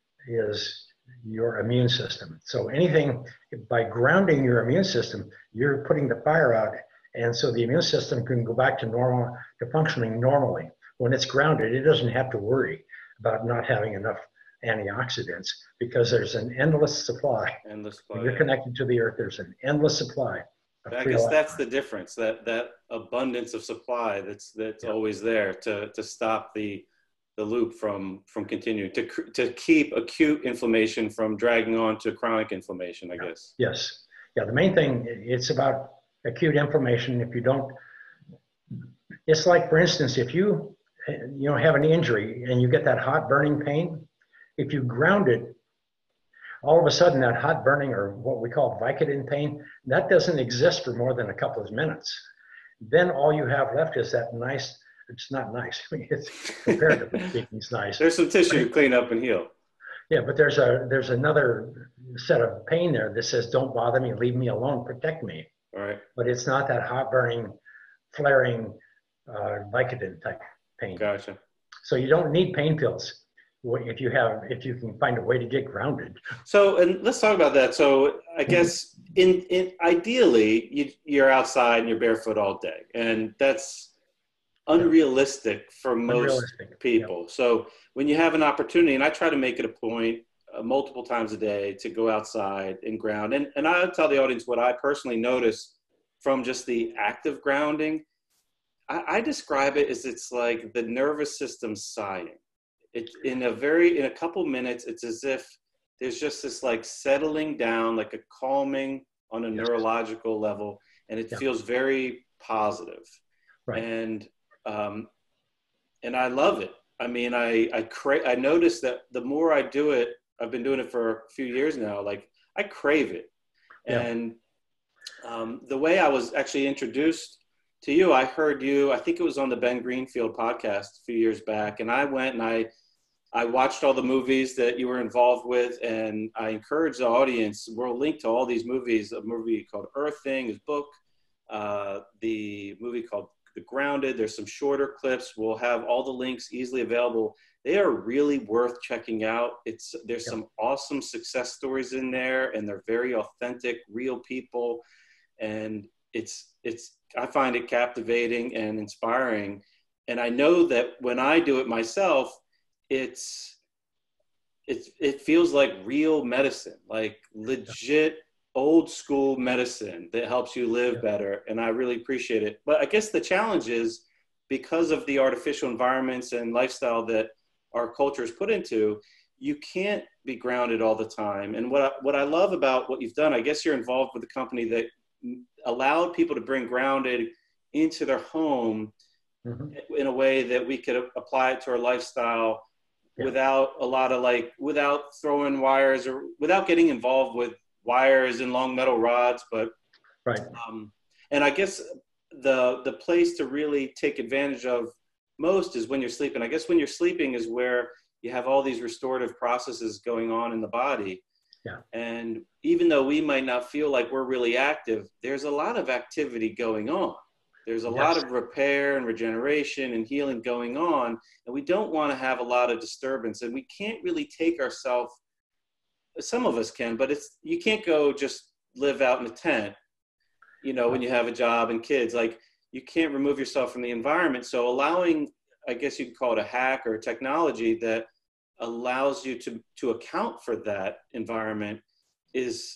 your immune system. So by grounding your immune system, you're putting the fire out, and so the immune system can go back to functioning normally. When it's grounded, it doesn't have to worry about not having enough antioxidants, because there's an endless supply. When you're connected to the earth, there's an endless supply. I guess that's the difference, that abundance of supply that's always there to stop the the loop from continuing to keep acute inflammation from dragging on to chronic inflammation, I guess. Yes. Yeah. The main thing, it's about acute inflammation. If you don't, it's like, for instance, if you have an injury and you get that hot burning pain, if you ground it, all of a sudden that hot burning, or what we call Vicodin pain, that doesn't exist for more than a couple of minutes. Then all you have left is that nice, it's not nice. I mean, it's comparatively speaking, it's nice. There's some tissue to clean up and heal. Yeah, but there's another set of pain there that says, don't bother me, leave me alone, protect me. All right. But it's not that hot burning, flaring Vicodin type pain. Gotcha. So you don't need pain pills if you can find a way to get grounded. So, and let's talk about that. So I guess in ideally you're outside and you're barefoot all day, and that's unrealistic for most people. Yep. So when you have an opportunity, and I try to make it a point multiple times a day to go outside and ground, and I'll tell the audience what I personally notice from just the active grounding. I describe it as it's like the nervous system sighing. In a couple minutes, it's as if there's just this like settling down, like a calming on a neurological level, and it feels very positive. Right. And I love it. I mean, I noticed that the more I do it, I've been doing it for a few years now, like I crave it. Yeah. And the way I was actually introduced to you, I heard you, I think it was on the Ben Greenfield podcast a few years back, and I went and I watched all the movies that you were involved with, and I encourage the audience, we'll link to all these movies, a movie called Earthing, his book, the movie called The Grounded, there's some shorter clips, we'll have all the links easily available. They are really worth checking out. There's some awesome success stories in there, and they're very authentic, real people, and I find it captivating and inspiring. And I know that when I do it myself, it feels like real medicine, like legit old school medicine that helps you live better. And I really appreciate it. But I guess the challenge is, because of the artificial environments and lifestyle that our culture is put into, you can't be grounded all the time. And what I love about what you've done, I guess you're involved with a company that allowed people to bring grounded into their home in a way that we could apply it to our lifestyle without a lot of without throwing wires or without getting involved with wires and long metal rods. But and I guess the place to really take advantage of most is when you're sleeping. I guess when you're sleeping is where you have all these restorative processes going on in the body. Yeah. And even though we might not feel like we're really active, there's a lot of activity going on. There's a lot of repair and regeneration and healing going on. And we don't want to have a lot of disturbance. And we can't really take ourselves, some of us can, but you can't go just live out in a tent, when you have a job and kids. Like, you can't remove yourself from the environment. So allowing, I guess you could call it a hack or a technology that allows you to account for that environment is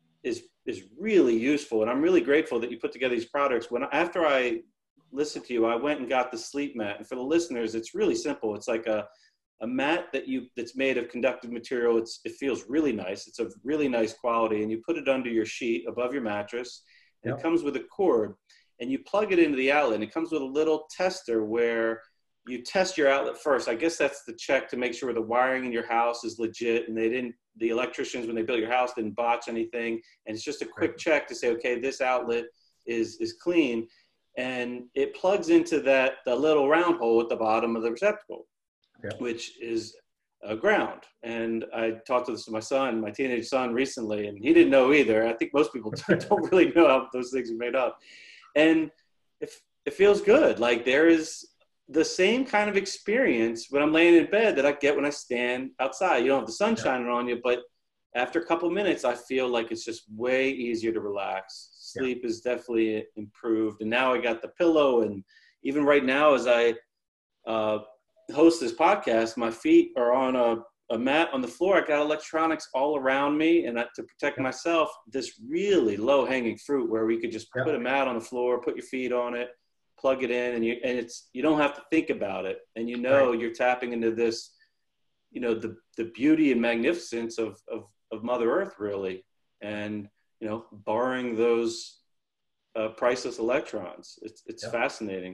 really useful. And I'm really grateful that you put together these products. After I listened to you, I went and got the sleep mat. And for the listeners, it's really simple. It's like a mat that's made of conductive material. It feels really nice. It's of really nice quality. And you put it under your sheet above your mattress. And it comes with a cord, and you plug it into the outlet. And it comes with a little tester where you test your outlet first. I guess that's the check to make sure the wiring in your house is legit, and the electricians, when they built your house, didn't botch anything. And it's just a quick check to say, okay, this outlet is clean. And it plugs into the little round hole at the bottom of the receptacle, which is a ground. And I talked to this with my teenage son recently, and he didn't know either. I think most people don't really know how those things are made up. And it feels good. Like, there is the same kind of experience when I'm laying in bed that I get when I stand outside. You don't have the sun shining on you, but after a couple minutes, I feel like it's just way easier to relax. Sleep is definitely improved. And now I got the pillow. And even right now, as I host this podcast, my feet are on a mat on the floor. I got electronics all around me. And to protect myself, this really low hanging fruit where we could just put a mat on the floor, put your feet on it, plug it in, and you don't have to think about it, and you're tapping into this, the beauty and magnificence of Mother Earth, really, and borrowing those priceless electrons. It's fascinating.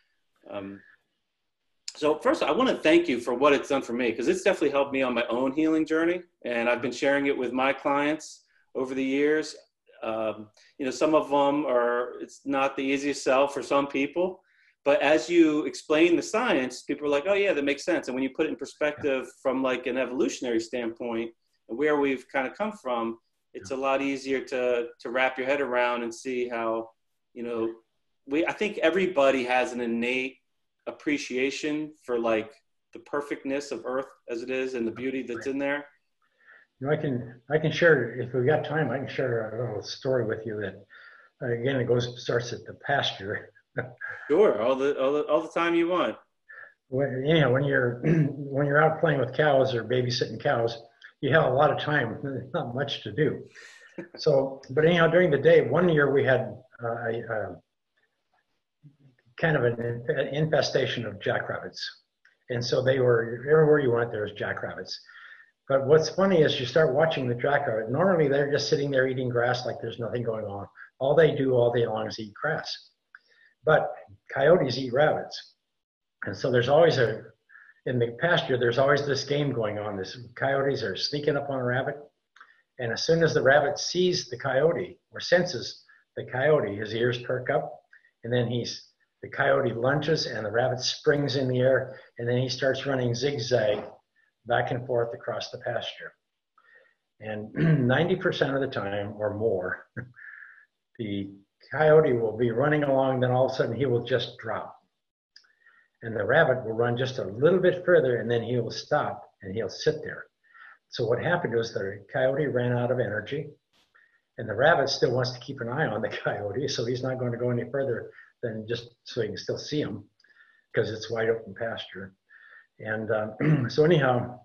So first, I want to thank you for what it's done for me, because it's definitely helped me on my own healing journey, and I've been sharing it with my clients over the years. Some of them it's not the easiest sell for some people, but as you explain the science, people are like, oh yeah, that makes sense. And when you put it in perspective from like an evolutionary standpoint and where we've kind of come from, it's a lot easier to wrap your head around and see how, I think everybody has an innate appreciation for like the perfectness of Earth as it is and the beauty that's in there. I can share, if we've got time, I can share a little story with you that, again, starts at the pasture. Sure, all the time you want. When you're out playing with cows or babysitting cows, you have a lot of time. There's not much to do. So, but anyhow, during the day, one year we had kind of an infestation of jackrabbits, and so they were everywhere you went. There was jackrabbits. But what's funny is you start watching the jackrabbit. Normally they're just sitting there eating grass like there's nothing going on. All they do all day long is eat grass. But coyotes eat rabbits. And so there's always in the pasture, there's always this game going on. This coyotes are sneaking up on a rabbit. And as soon as the rabbit sees the coyote or senses the coyote, his ears perk up. And then the coyote lunges and the rabbit springs in the air. And then he starts running zigzag back and forth across the pasture. And 90% of the time or more, the coyote will be running along, then all of a sudden he will just drop. And the rabbit will run just a little bit further, and then he will stop and he'll sit there. So what happened was the coyote ran out of energy, and the rabbit still wants to keep an eye on the coyote, so he's not going to go any further than just so he can still see him, because it's wide open pasture. And so anyhow,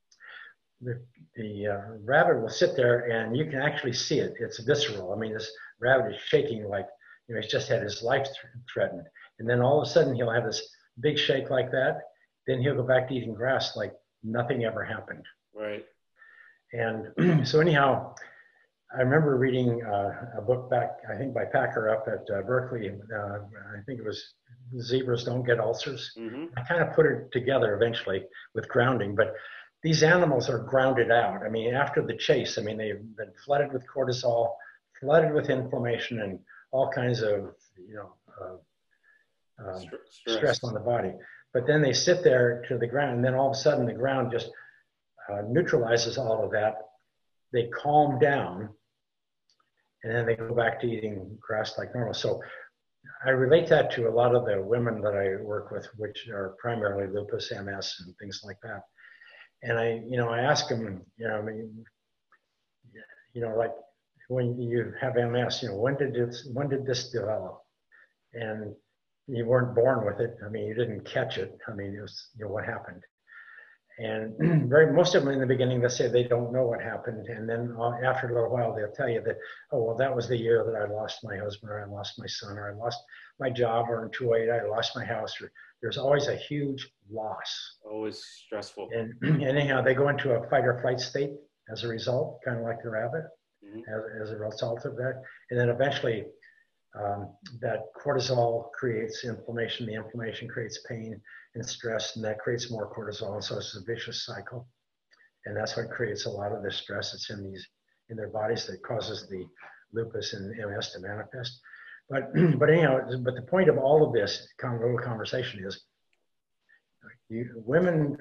the rabbit will sit there and you can actually see it. It's visceral. I mean, this rabbit is shaking like, he's just had his life threatened. And then all of a sudden he'll have this big shake like that. Then he'll go back to eating grass like nothing ever happened. Right. And so anyhow, I remember reading a book back, I think by Packer up at Berkeley. I think it was Zebras Don't Get Ulcers. Mm-hmm. I kind of put it together eventually with grounding, but these animals are grounded out. I mean, after the chase, they've been flooded with cortisol, flooded with inflammation and all kinds of, stress on the body. But then they sit there to the ground, and then all of a sudden the ground just neutralizes all of that. They calm down, and then they go back to eating grass like normal. So I relate that to a lot of the women that I work with, which are primarily lupus, MS, and things like that. And I ask them, like when you have MS, when did this develop? And you weren't born with it. I mean, you didn't catch it. I mean, it was, what happened? And most of them in the beginning, they say they don't know what happened. And then after a little while, they'll tell you that, oh, well, that was the year that I lost my husband, or I lost my son, or I lost my job, or in 2008, I lost my house. Or there's always a huge loss. Always stressful. And anyhow, they go into a fight or flight state as a result, kind of like the rabbit, mm-hmm. as a result of that. And then eventually that cortisol creates inflammation. The inflammation creates pain and stress, and that creates more cortisol. And so it's a vicious cycle. And that's what creates a lot of the stress that's in their bodies that causes the lupus and MS to manifest. But the point of all of this little conversation is women,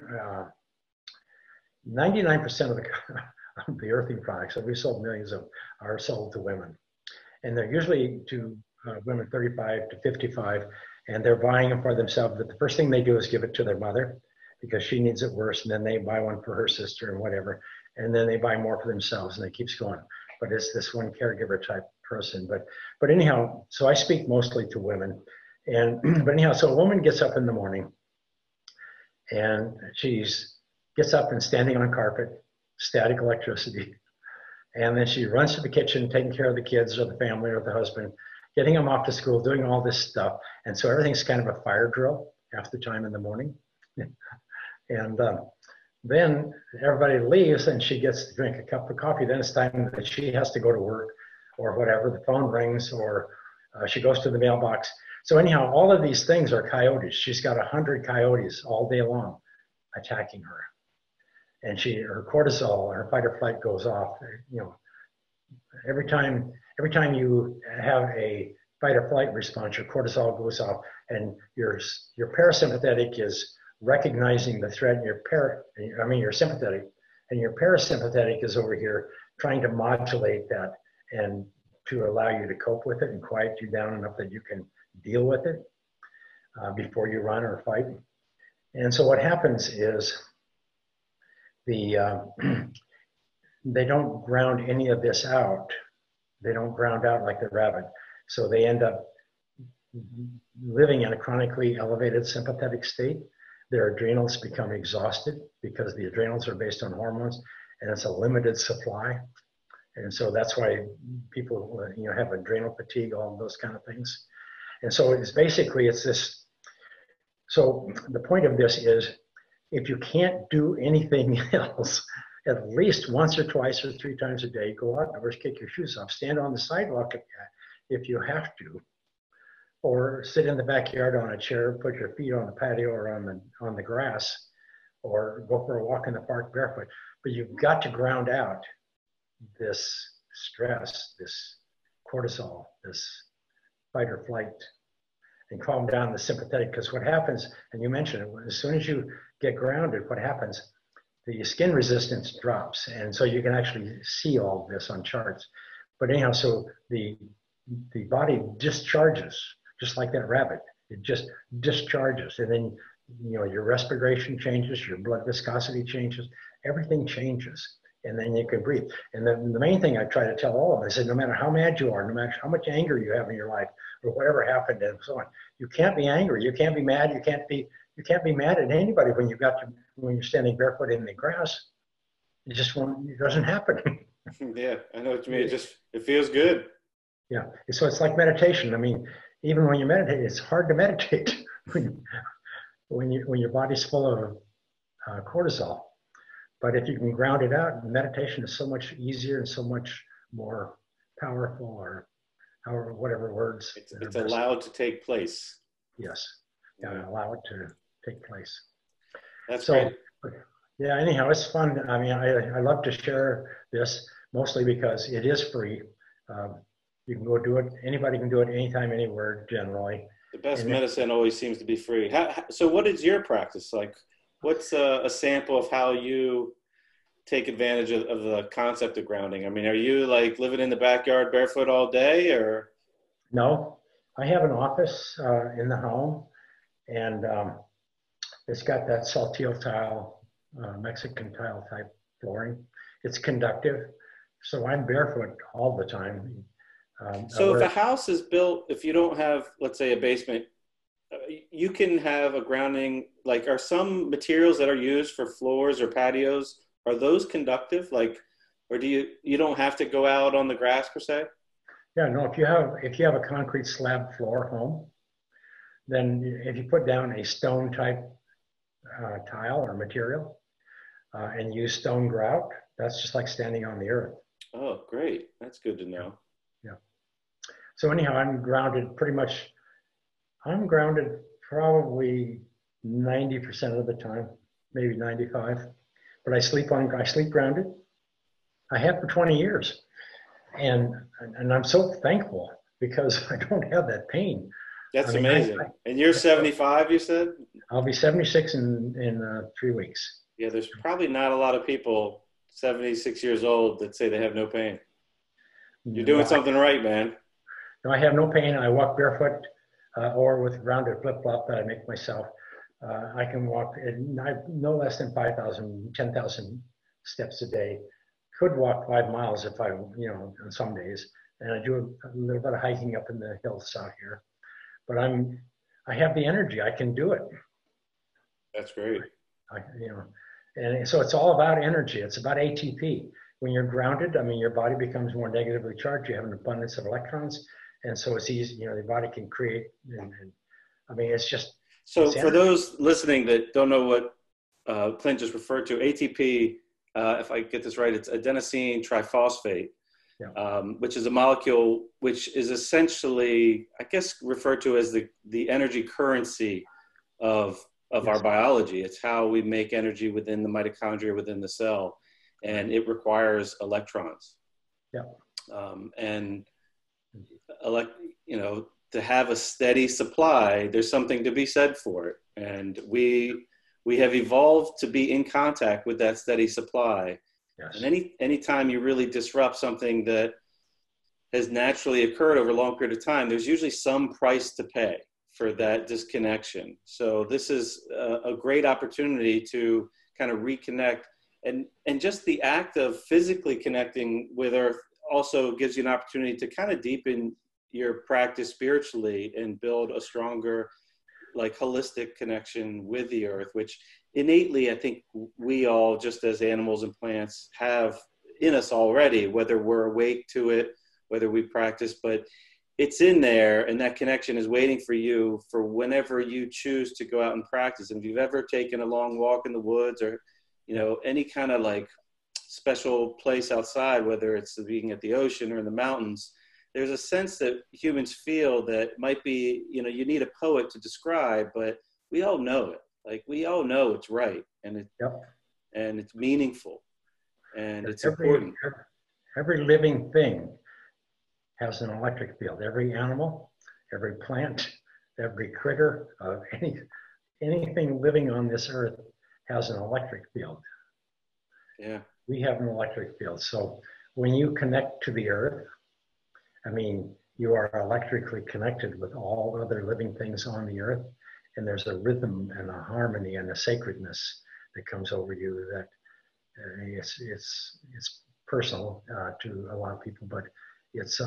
99% of the earthing products that we sold millions of are sold to women. And they're usually to women 35 to 55, and they're buying them for themselves. But the first thing they do is give it to their mother because she needs it worse, and then they buy one for her sister and whatever, and then they buy more for themselves, and it keeps going. But it's this one caregiver type person. But anyhow, so I speak mostly to women, but anyhow, so a woman gets up in the morning, and she gets up and standing on a carpet, static electricity. And then she runs to the kitchen, taking care of the kids or the family or the husband. getting them off to school, doing all this stuff. And so everything's kind of a fire drill half the time in the morning. And then everybody leaves and she gets to drink a cup of coffee. Then it's time that she has to go to work or whatever. The phone rings or she goes to the mailbox. So anyhow, all of these things are coyotes. She's got 100 coyotes all day long attacking her. And her cortisol, her fight or flight goes off. You know, every time you have a fight or flight response, your cortisol goes off, and your parasympathetic is recognizing the threat, and your sympathetic, and your parasympathetic is over here trying to modulate that and to allow you to cope with it and quiet you down enough that you can deal with it before you run or fight. And so what happens is they don't ground any of this out. They don't ground out like the rabbit. So they end up living in a chronically elevated sympathetic state. Their adrenals become exhausted because the adrenals are based on hormones and it's a limited supply. And so that's why people have adrenal fatigue, all of those kind of things. And so it's this. So the point of this is, if you can't do anything else, at least once or twice or 3 times a day, go outdoors, kick your shoes off, stand on the sidewalk if you have to, or sit in the backyard on a chair, put your feet on the patio or on the grass, or go for a walk in the park barefoot. But you've got to ground out this stress, this cortisol, this fight or flight, and calm down the sympathetic. Because what happens, and you mentioned it, as soon as you get grounded, what happens? The skin resistance drops, and so you can actually see all of this on charts. But anyhow, so the body discharges, just like that rabbit. It just discharges, and then your respiration changes, your blood viscosity changes, everything changes, and then you can breathe. And then the main thing I try to tell all of them, I said, no matter how mad you are, no matter how much anger you have in your life, or whatever happened, and so on, you can't be angry, you can't be mad, you can't be mad at anybody when you're standing barefoot in the grass. It doesn't happen. Yeah, I know what you mean. It feels good. Yeah, so it's like meditation. I mean, even when you meditate, it's hard to meditate when your body's full of cortisol. But if you can ground it out, meditation is so much easier and so much more powerful, or however, whatever words. It's allowed to take place. Yes, yeah, allow it to take place. That's great. Yeah, anyhow, it's fun. I mean, I love to share this, mostly because it is free. You can go do it. Anybody can do it anytime, anywhere, generally. The best medicine always seems to be free. So what is your practice like? What's a sample of how you take advantage of the concept of grounding? I mean, are you like living in the backyard barefoot all day, or? No, I have an office in the home, and it's got that saltillo tile, Mexican tile type flooring. It's conductive, so I'm barefoot all the time. So if a house is built, if you don't have, let's say, a basement, you can have a grounding, like, are some materials that are used for floors or patios, are those conductive? Like, or do you don't have to go out on the grass per se? Yeah, no, if you have a concrete slab floor home, then if you put down a stone type tile or material and use stone grout, that's just like standing on the earth. Oh, great. That's good to know. Yeah. So anyhow, I'm grounded probably 90% of the time, maybe 95, but I sleep grounded. I have for 20 years. And I'm so thankful because I don't have that pain. That's amazing. And you're 75, you said? I'll be 76 in 3 weeks. Yeah, there's probably not a lot of people 76 years old that say they have no pain. You're doing something right, man. No, I have no pain. I walk barefoot or with grounded flip-flop that I make myself. I can walk no less than 5,000, 10,000 steps a day. Could walk 5 miles if on some days. And I do a little bit of hiking up in the hills out here. But I have the energy. I can do it. That's great. And so it's all about energy. It's about ATP. When you're grounded, I mean, your body becomes more negatively charged. You have an abundance of electrons. And so it's easy, the body can create, and I mean, it's just. So for those listening that don't know what Clint just referred to, ATP, if I get this right, it's adenosine triphosphate, which is a molecule which is essentially, I guess, referred to as the energy currency of our biology. It's how we make energy within the mitochondria, within the cell, and it requires electrons. And to have a steady supply, there's something to be said for it. And we have evolved to be in contact with that steady supply. Yes. And any time you really disrupt something that has naturally occurred over a long period of time, there's usually some price to pay for that disconnection. So this is a great opportunity to kind of reconnect. And just the act of physically connecting with Earth also gives you an opportunity to kind of deepen your practice spiritually and build a stronger, like, holistic connection with the Earth, which innately I think we all, just as animals and plants, have in us already, whether we're awake to it, whether we practice, but it's in there, and that connection is waiting for you for whenever you choose to go out and practice. And if you've ever taken a long walk in the woods, or any kind of like special place outside, whether it's being at the ocean or in the mountains, there's a sense that humans feel that might be, you need a poet to describe, but we all know it. Like, we all know it's right, and and it's meaningful, and it's important. Every living thing has an electric field. Every animal, every plant, every critter, anything living on this earth has an electric field. Yeah. We have an electric field. So when you connect to the earth, I mean, you are electrically connected with all other living things on the earth, and there's a rhythm and a harmony and a sacredness that comes over you that it's personal to a lot of people, but it's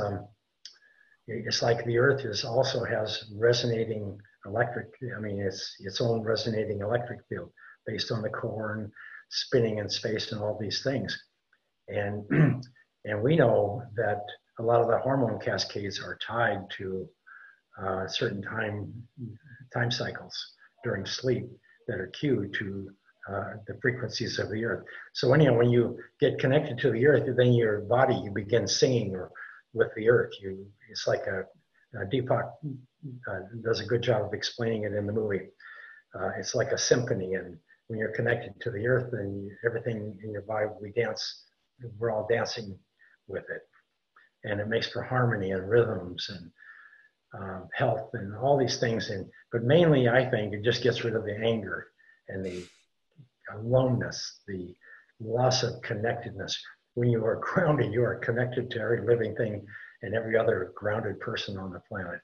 like the earth also has resonating electric. I mean, it's its own resonating electric field based on the corn spinning in space and all these things, and we know that a lot of the hormone cascades are tied to certain time cycles during sleep that are cued to the frequencies of the earth. So anyhow, when you get connected to the earth, then your body, you begin singing with the earth. It's like Deepak does a good job of explaining it in the movie. It's like a symphony, and when you're connected to the earth, then everything in your body, we're all dancing with it. And it makes for harmony and rhythms and health and all these things. But mainly, I think it just gets rid of the anger and the aloneness, the loss of connectedness. When you are grounded, you are connected to every living thing and every other grounded person on the planet.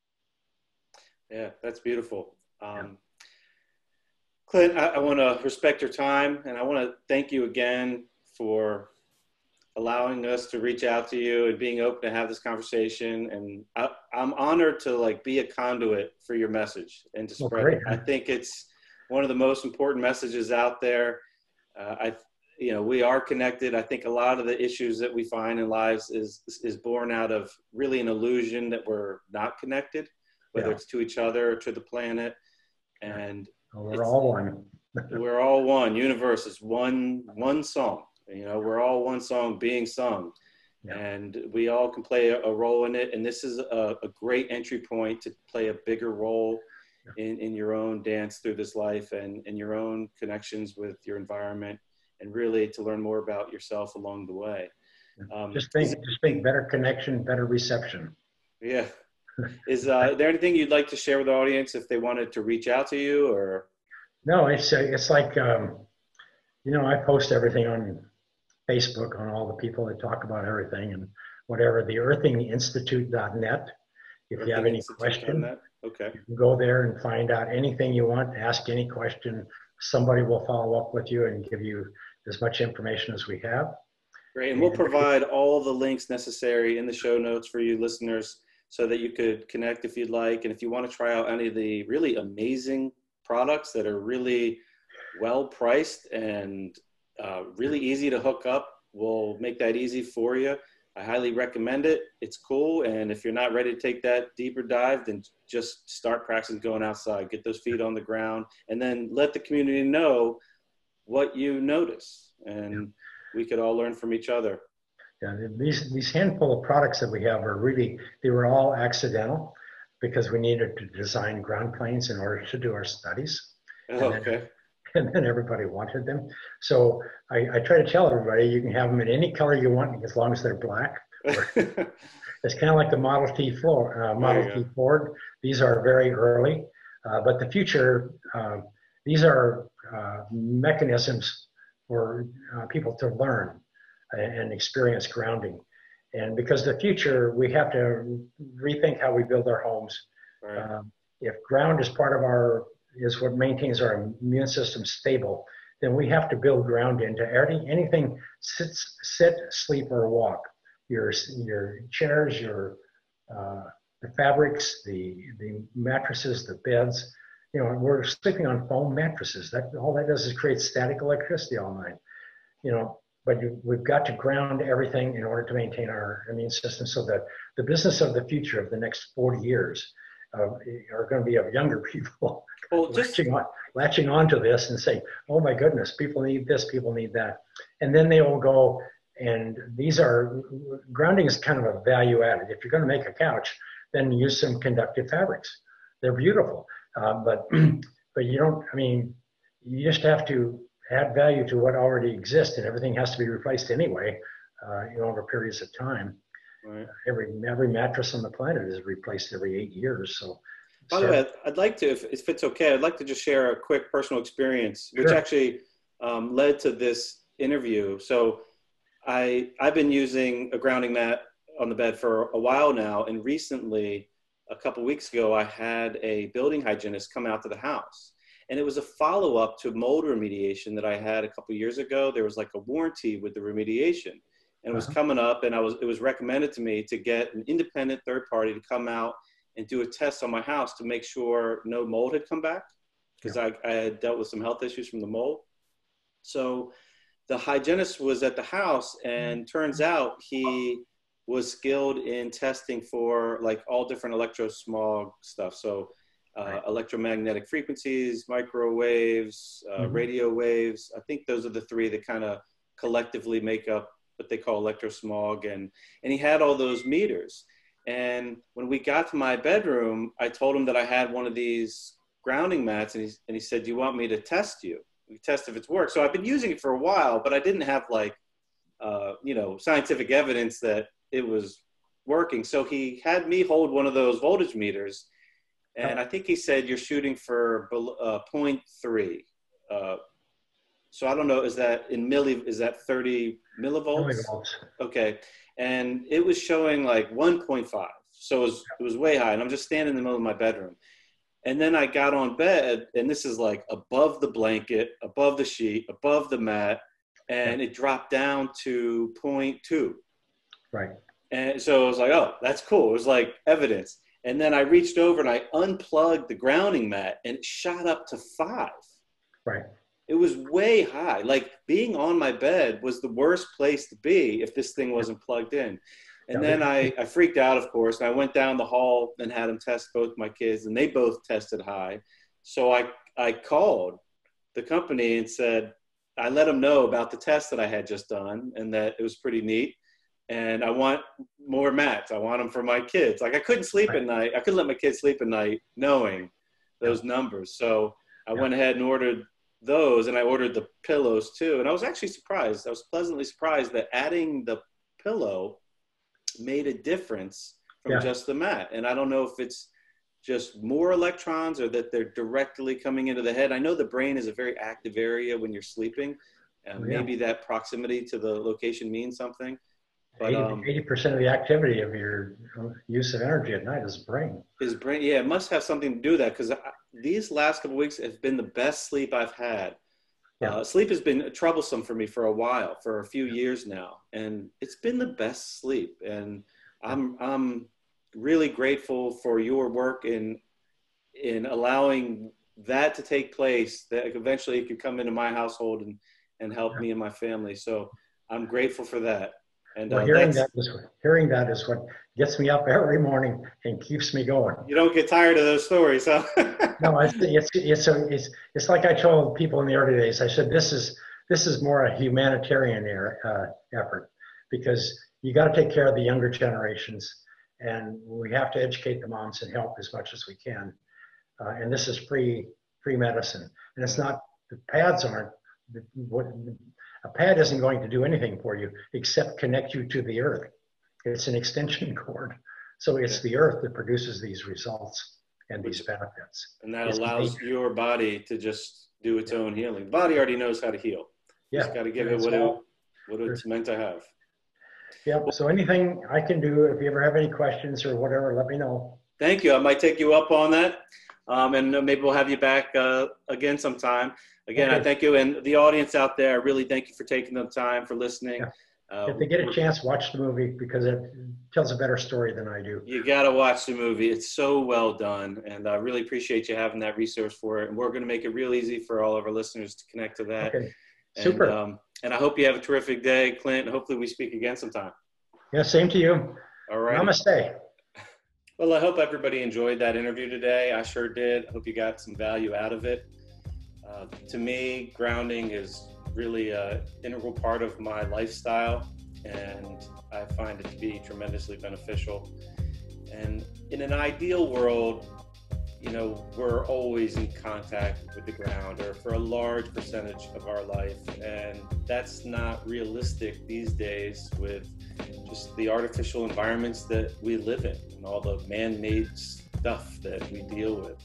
Yeah, that's beautiful. Clint, I want to respect your time, and I want to thank you again for allowing us to reach out to you and being open to have this conversation. And I'm honored to be a conduit for your message and to spread it. I think it's one of the most important messages out there. We are connected. I think a lot of the issues that we find in lives is born out of really an illusion that we're not connected, whether it's to each other or to the planet. And we're all one. We're all one. Universe is one song. We're all one song being sung, and we all can play a role in it. And this is a great entry point to play a bigger role in your own dance through this life and in your own connections with your environment, and really to learn more about yourself along the way. Just think better connection, better reception. Yeah. Is there anything you'd like to share with the audience if they wanted to reach out to you, or? No, it's like, I post everything on Facebook on all the people that talk about everything and whatever, the earthinginstitute.net. If you have any question, okay, you can go there and find out anything you want, ask any question. Somebody will follow up with you and give you as much information as we have. Great, and we'll provide all the links necessary in the show notes for you listeners so that you could connect if you'd like. And if you want to try out any of the really amazing products that are really well priced and really easy to hook up, we'll make that easy for you. I highly recommend it. It's cool. And if you're not ready to take that deeper dive, then just start practicing going outside, get those feet on the ground, and then let the community know what you notice. And we could all learn from each other. Yeah, these handful of products that we have are really, they were all accidental because we needed to design ground planes in order to do our studies. Oh, okay. And then everybody wanted them. So I try to tell everybody you can have them in any color you want as long as they're black. It's kind of like the Model T Ford. These are very early, but the future, these are mechanisms for people to learn and experience grounding. And because the future, we have to rethink how we build our homes. Right. If ground is part of is what maintains our immune system stable, then we have to build ground into anything sit, sleep, or walk. Your chairs, the fabrics, the mattresses, the beds. You know, we're sleeping on foam mattresses. All that does is create static electricity all night. You know, but we've got to ground everything in order to maintain our immune system, so that the business of the future of the next 40 years are going to be of younger people. Well, latching onto this and saying, oh my goodness, people need this, people need that. And then they will go, and grounding is kind of a value added. If you're going to make a couch, then use some conductive fabrics. They're beautiful. But you don't, you just have to add value to what already exists, and everything has to be replaced anyway, over periods of time. Right. Every mattress on the planet is replaced every 8 years. So, by the way, I'd like to, if it's okay, I'd like to just share a quick personal experience, which actually led to this interview. So I've been using a grounding mat on the bed for a while now, and recently, a couple of weeks ago, I had a building hygienist come out to the house, and it was a follow-up to mold remediation that I had a couple of years ago. There was like a warranty with the remediation. And it was coming up, and it was recommended to me to get an independent third party to come out and do a test on my house to make sure no mold had come back, because I had dealt with some health issues from the mold. So the hygienist was at the house, and turns out he was skilled in testing for like all different electrosmog stuff. So electromagnetic frequencies, microwaves, radio waves. I think those are the three that kind of collectively make up what they call electrosmog, and he had all those meters. And when we got to my bedroom, I told him that I had one of these grounding mats, and he said, "Do you want me to test you? We test if it's worked." So I've been using it for a while, but I didn't have like, scientific evidence that it was working. So he had me hold one of those voltage meters, and I think he said, "You're shooting for 0.3." So I don't know, is that 30 millivolts? Okay. And it was showing like 1.5. So it was way high. And I'm just standing in the middle of my bedroom. And then I got on bed, and this is like above the blanket, above the sheet, above the mat, and it dropped down to 0.2. Right. And so I was like, oh, that's cool. It was like evidence. And then I reached over and I unplugged the grounding mat, and it shot up to 5. Right. It was way high. Like being on my bed was the worst place to be if this thing wasn't plugged in. And then I freaked out, of course, and I went down the hall and had them test both my kids, and they both tested high. So I called the company and said, I let them know about the test that I had just done and that it was pretty neat. And I want more mats. I want them for my kids. Like I couldn't sleep at night. I couldn't let my kids sleep at night knowing those numbers. So I went ahead and ordered those, and I ordered the pillows too. And I was actually surprised. I was pleasantly surprised that adding the pillow made a difference from just the mat. And I don't know if it's just more electrons or that they're directly coming into the head. I know the brain is a very active area when you're sleeping. Maybe that proximity to the location means something. But 80% of the activity of your use of energy at night is brain. Yeah, it must have something to do with that, because these last couple of weeks have been the best sleep I've had. Sleep has been troublesome for me for a while, for a few years now, and it's been the best sleep. And I'm really grateful for your work in allowing that to take place, that eventually it could come into my household and help me and my family. So I'm grateful for that. And well, hearing that is what gets me up every morning and keeps me going. you don't get tired of those stories, huh? No, it's like I told people in the early days. I said this is more a humanitarian effort, because you got to take care of the younger generations, and we have to educate the moms and help as much as we can. And this is free medicine, and it's not, the pads aren't what. A pad isn't going to do anything for you except connect you to the earth. It's an extension cord. So it's the earth that produces these results and these benefits. And that allows your body to just do its own healing. The body already knows how to heal. You just got to give it what it's meant to have. Yeah. So anything I can do, if you ever have any questions or whatever, let me know. Thank you. I might take you up on that. And maybe we'll have you back again sometime. Again, okay. I thank you. And the audience out there, I really thank you for taking the time, for listening. Yeah. If they get a chance, watch the movie, because it tells a better story than I do. You got to watch the movie. It's so well done. And I really appreciate you having that resource for it. And we're going to make it real easy for all of our listeners to connect to that. Okay. Super. And I hope you have a terrific day, Clint. Hopefully we speak again sometime. Yeah, same to you. All right. Namaste. Well, I hope everybody enjoyed that interview today. I sure did. I hope you got some value out of it. To me, grounding is really an integral part of my lifestyle, and I find it to be tremendously beneficial. And in an ideal world, you know, we're always in contact with the ground, or for a large percentage of our life. And that's not realistic these days with just the artificial environments that we live in and all the man-made stuff that we deal with.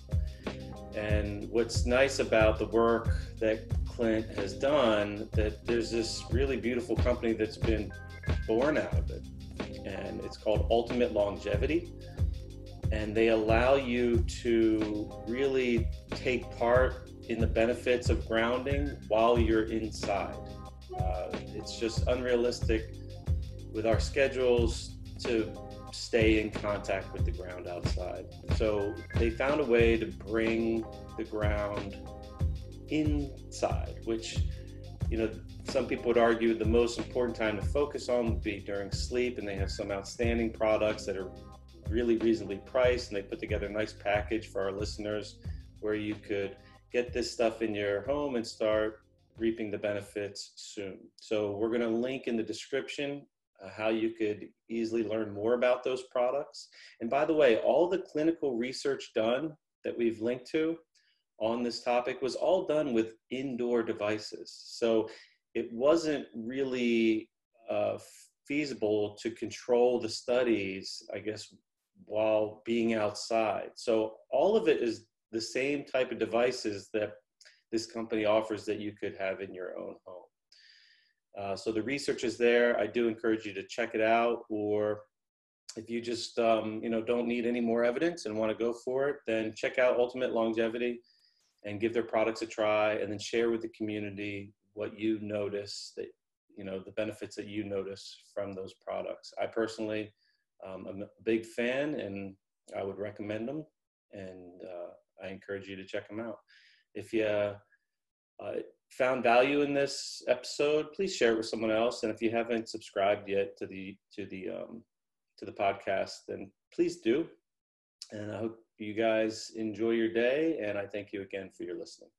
And what's nice about the work that Clint has done, that there's this really beautiful company that's been born out of it, and it's called Ultimate Longevity. And they allow you to really take part in the benefits of grounding while you're inside. It's just unrealistic with our schedules to stay in contact with the ground outside. So they found a way to bring the ground inside, which, you know, some people would argue the most important time to focus on would be during sleep. And they have some outstanding products that are really reasonably priced, and they put together a nice package for our listeners where you could get this stuff in your home and start reaping the benefits soon. So we're going to link in the description how you could easily learn more about those products. And by the way, all the clinical research done that we've linked to on this topic was all done with indoor devices. So it wasn't really feasible to control the studies, I guess, while being outside. So all of it is the same type of devices that this company offers that you could have in your own home. So the research is there. I do encourage you to check it out, or if you just don't need any more evidence and want to go for it, then check out Ultimate Longevity and give their products a try, and then share with the community what you notice, that the benefits that you notice from those products. I personally am a big fan, and I would recommend them, and I encourage you to check them out. If you found value in this episode, please share it with someone else. And if you haven't subscribed yet to the podcast, then please do. And I hope you guys enjoy your day. And I thank you again for your listening.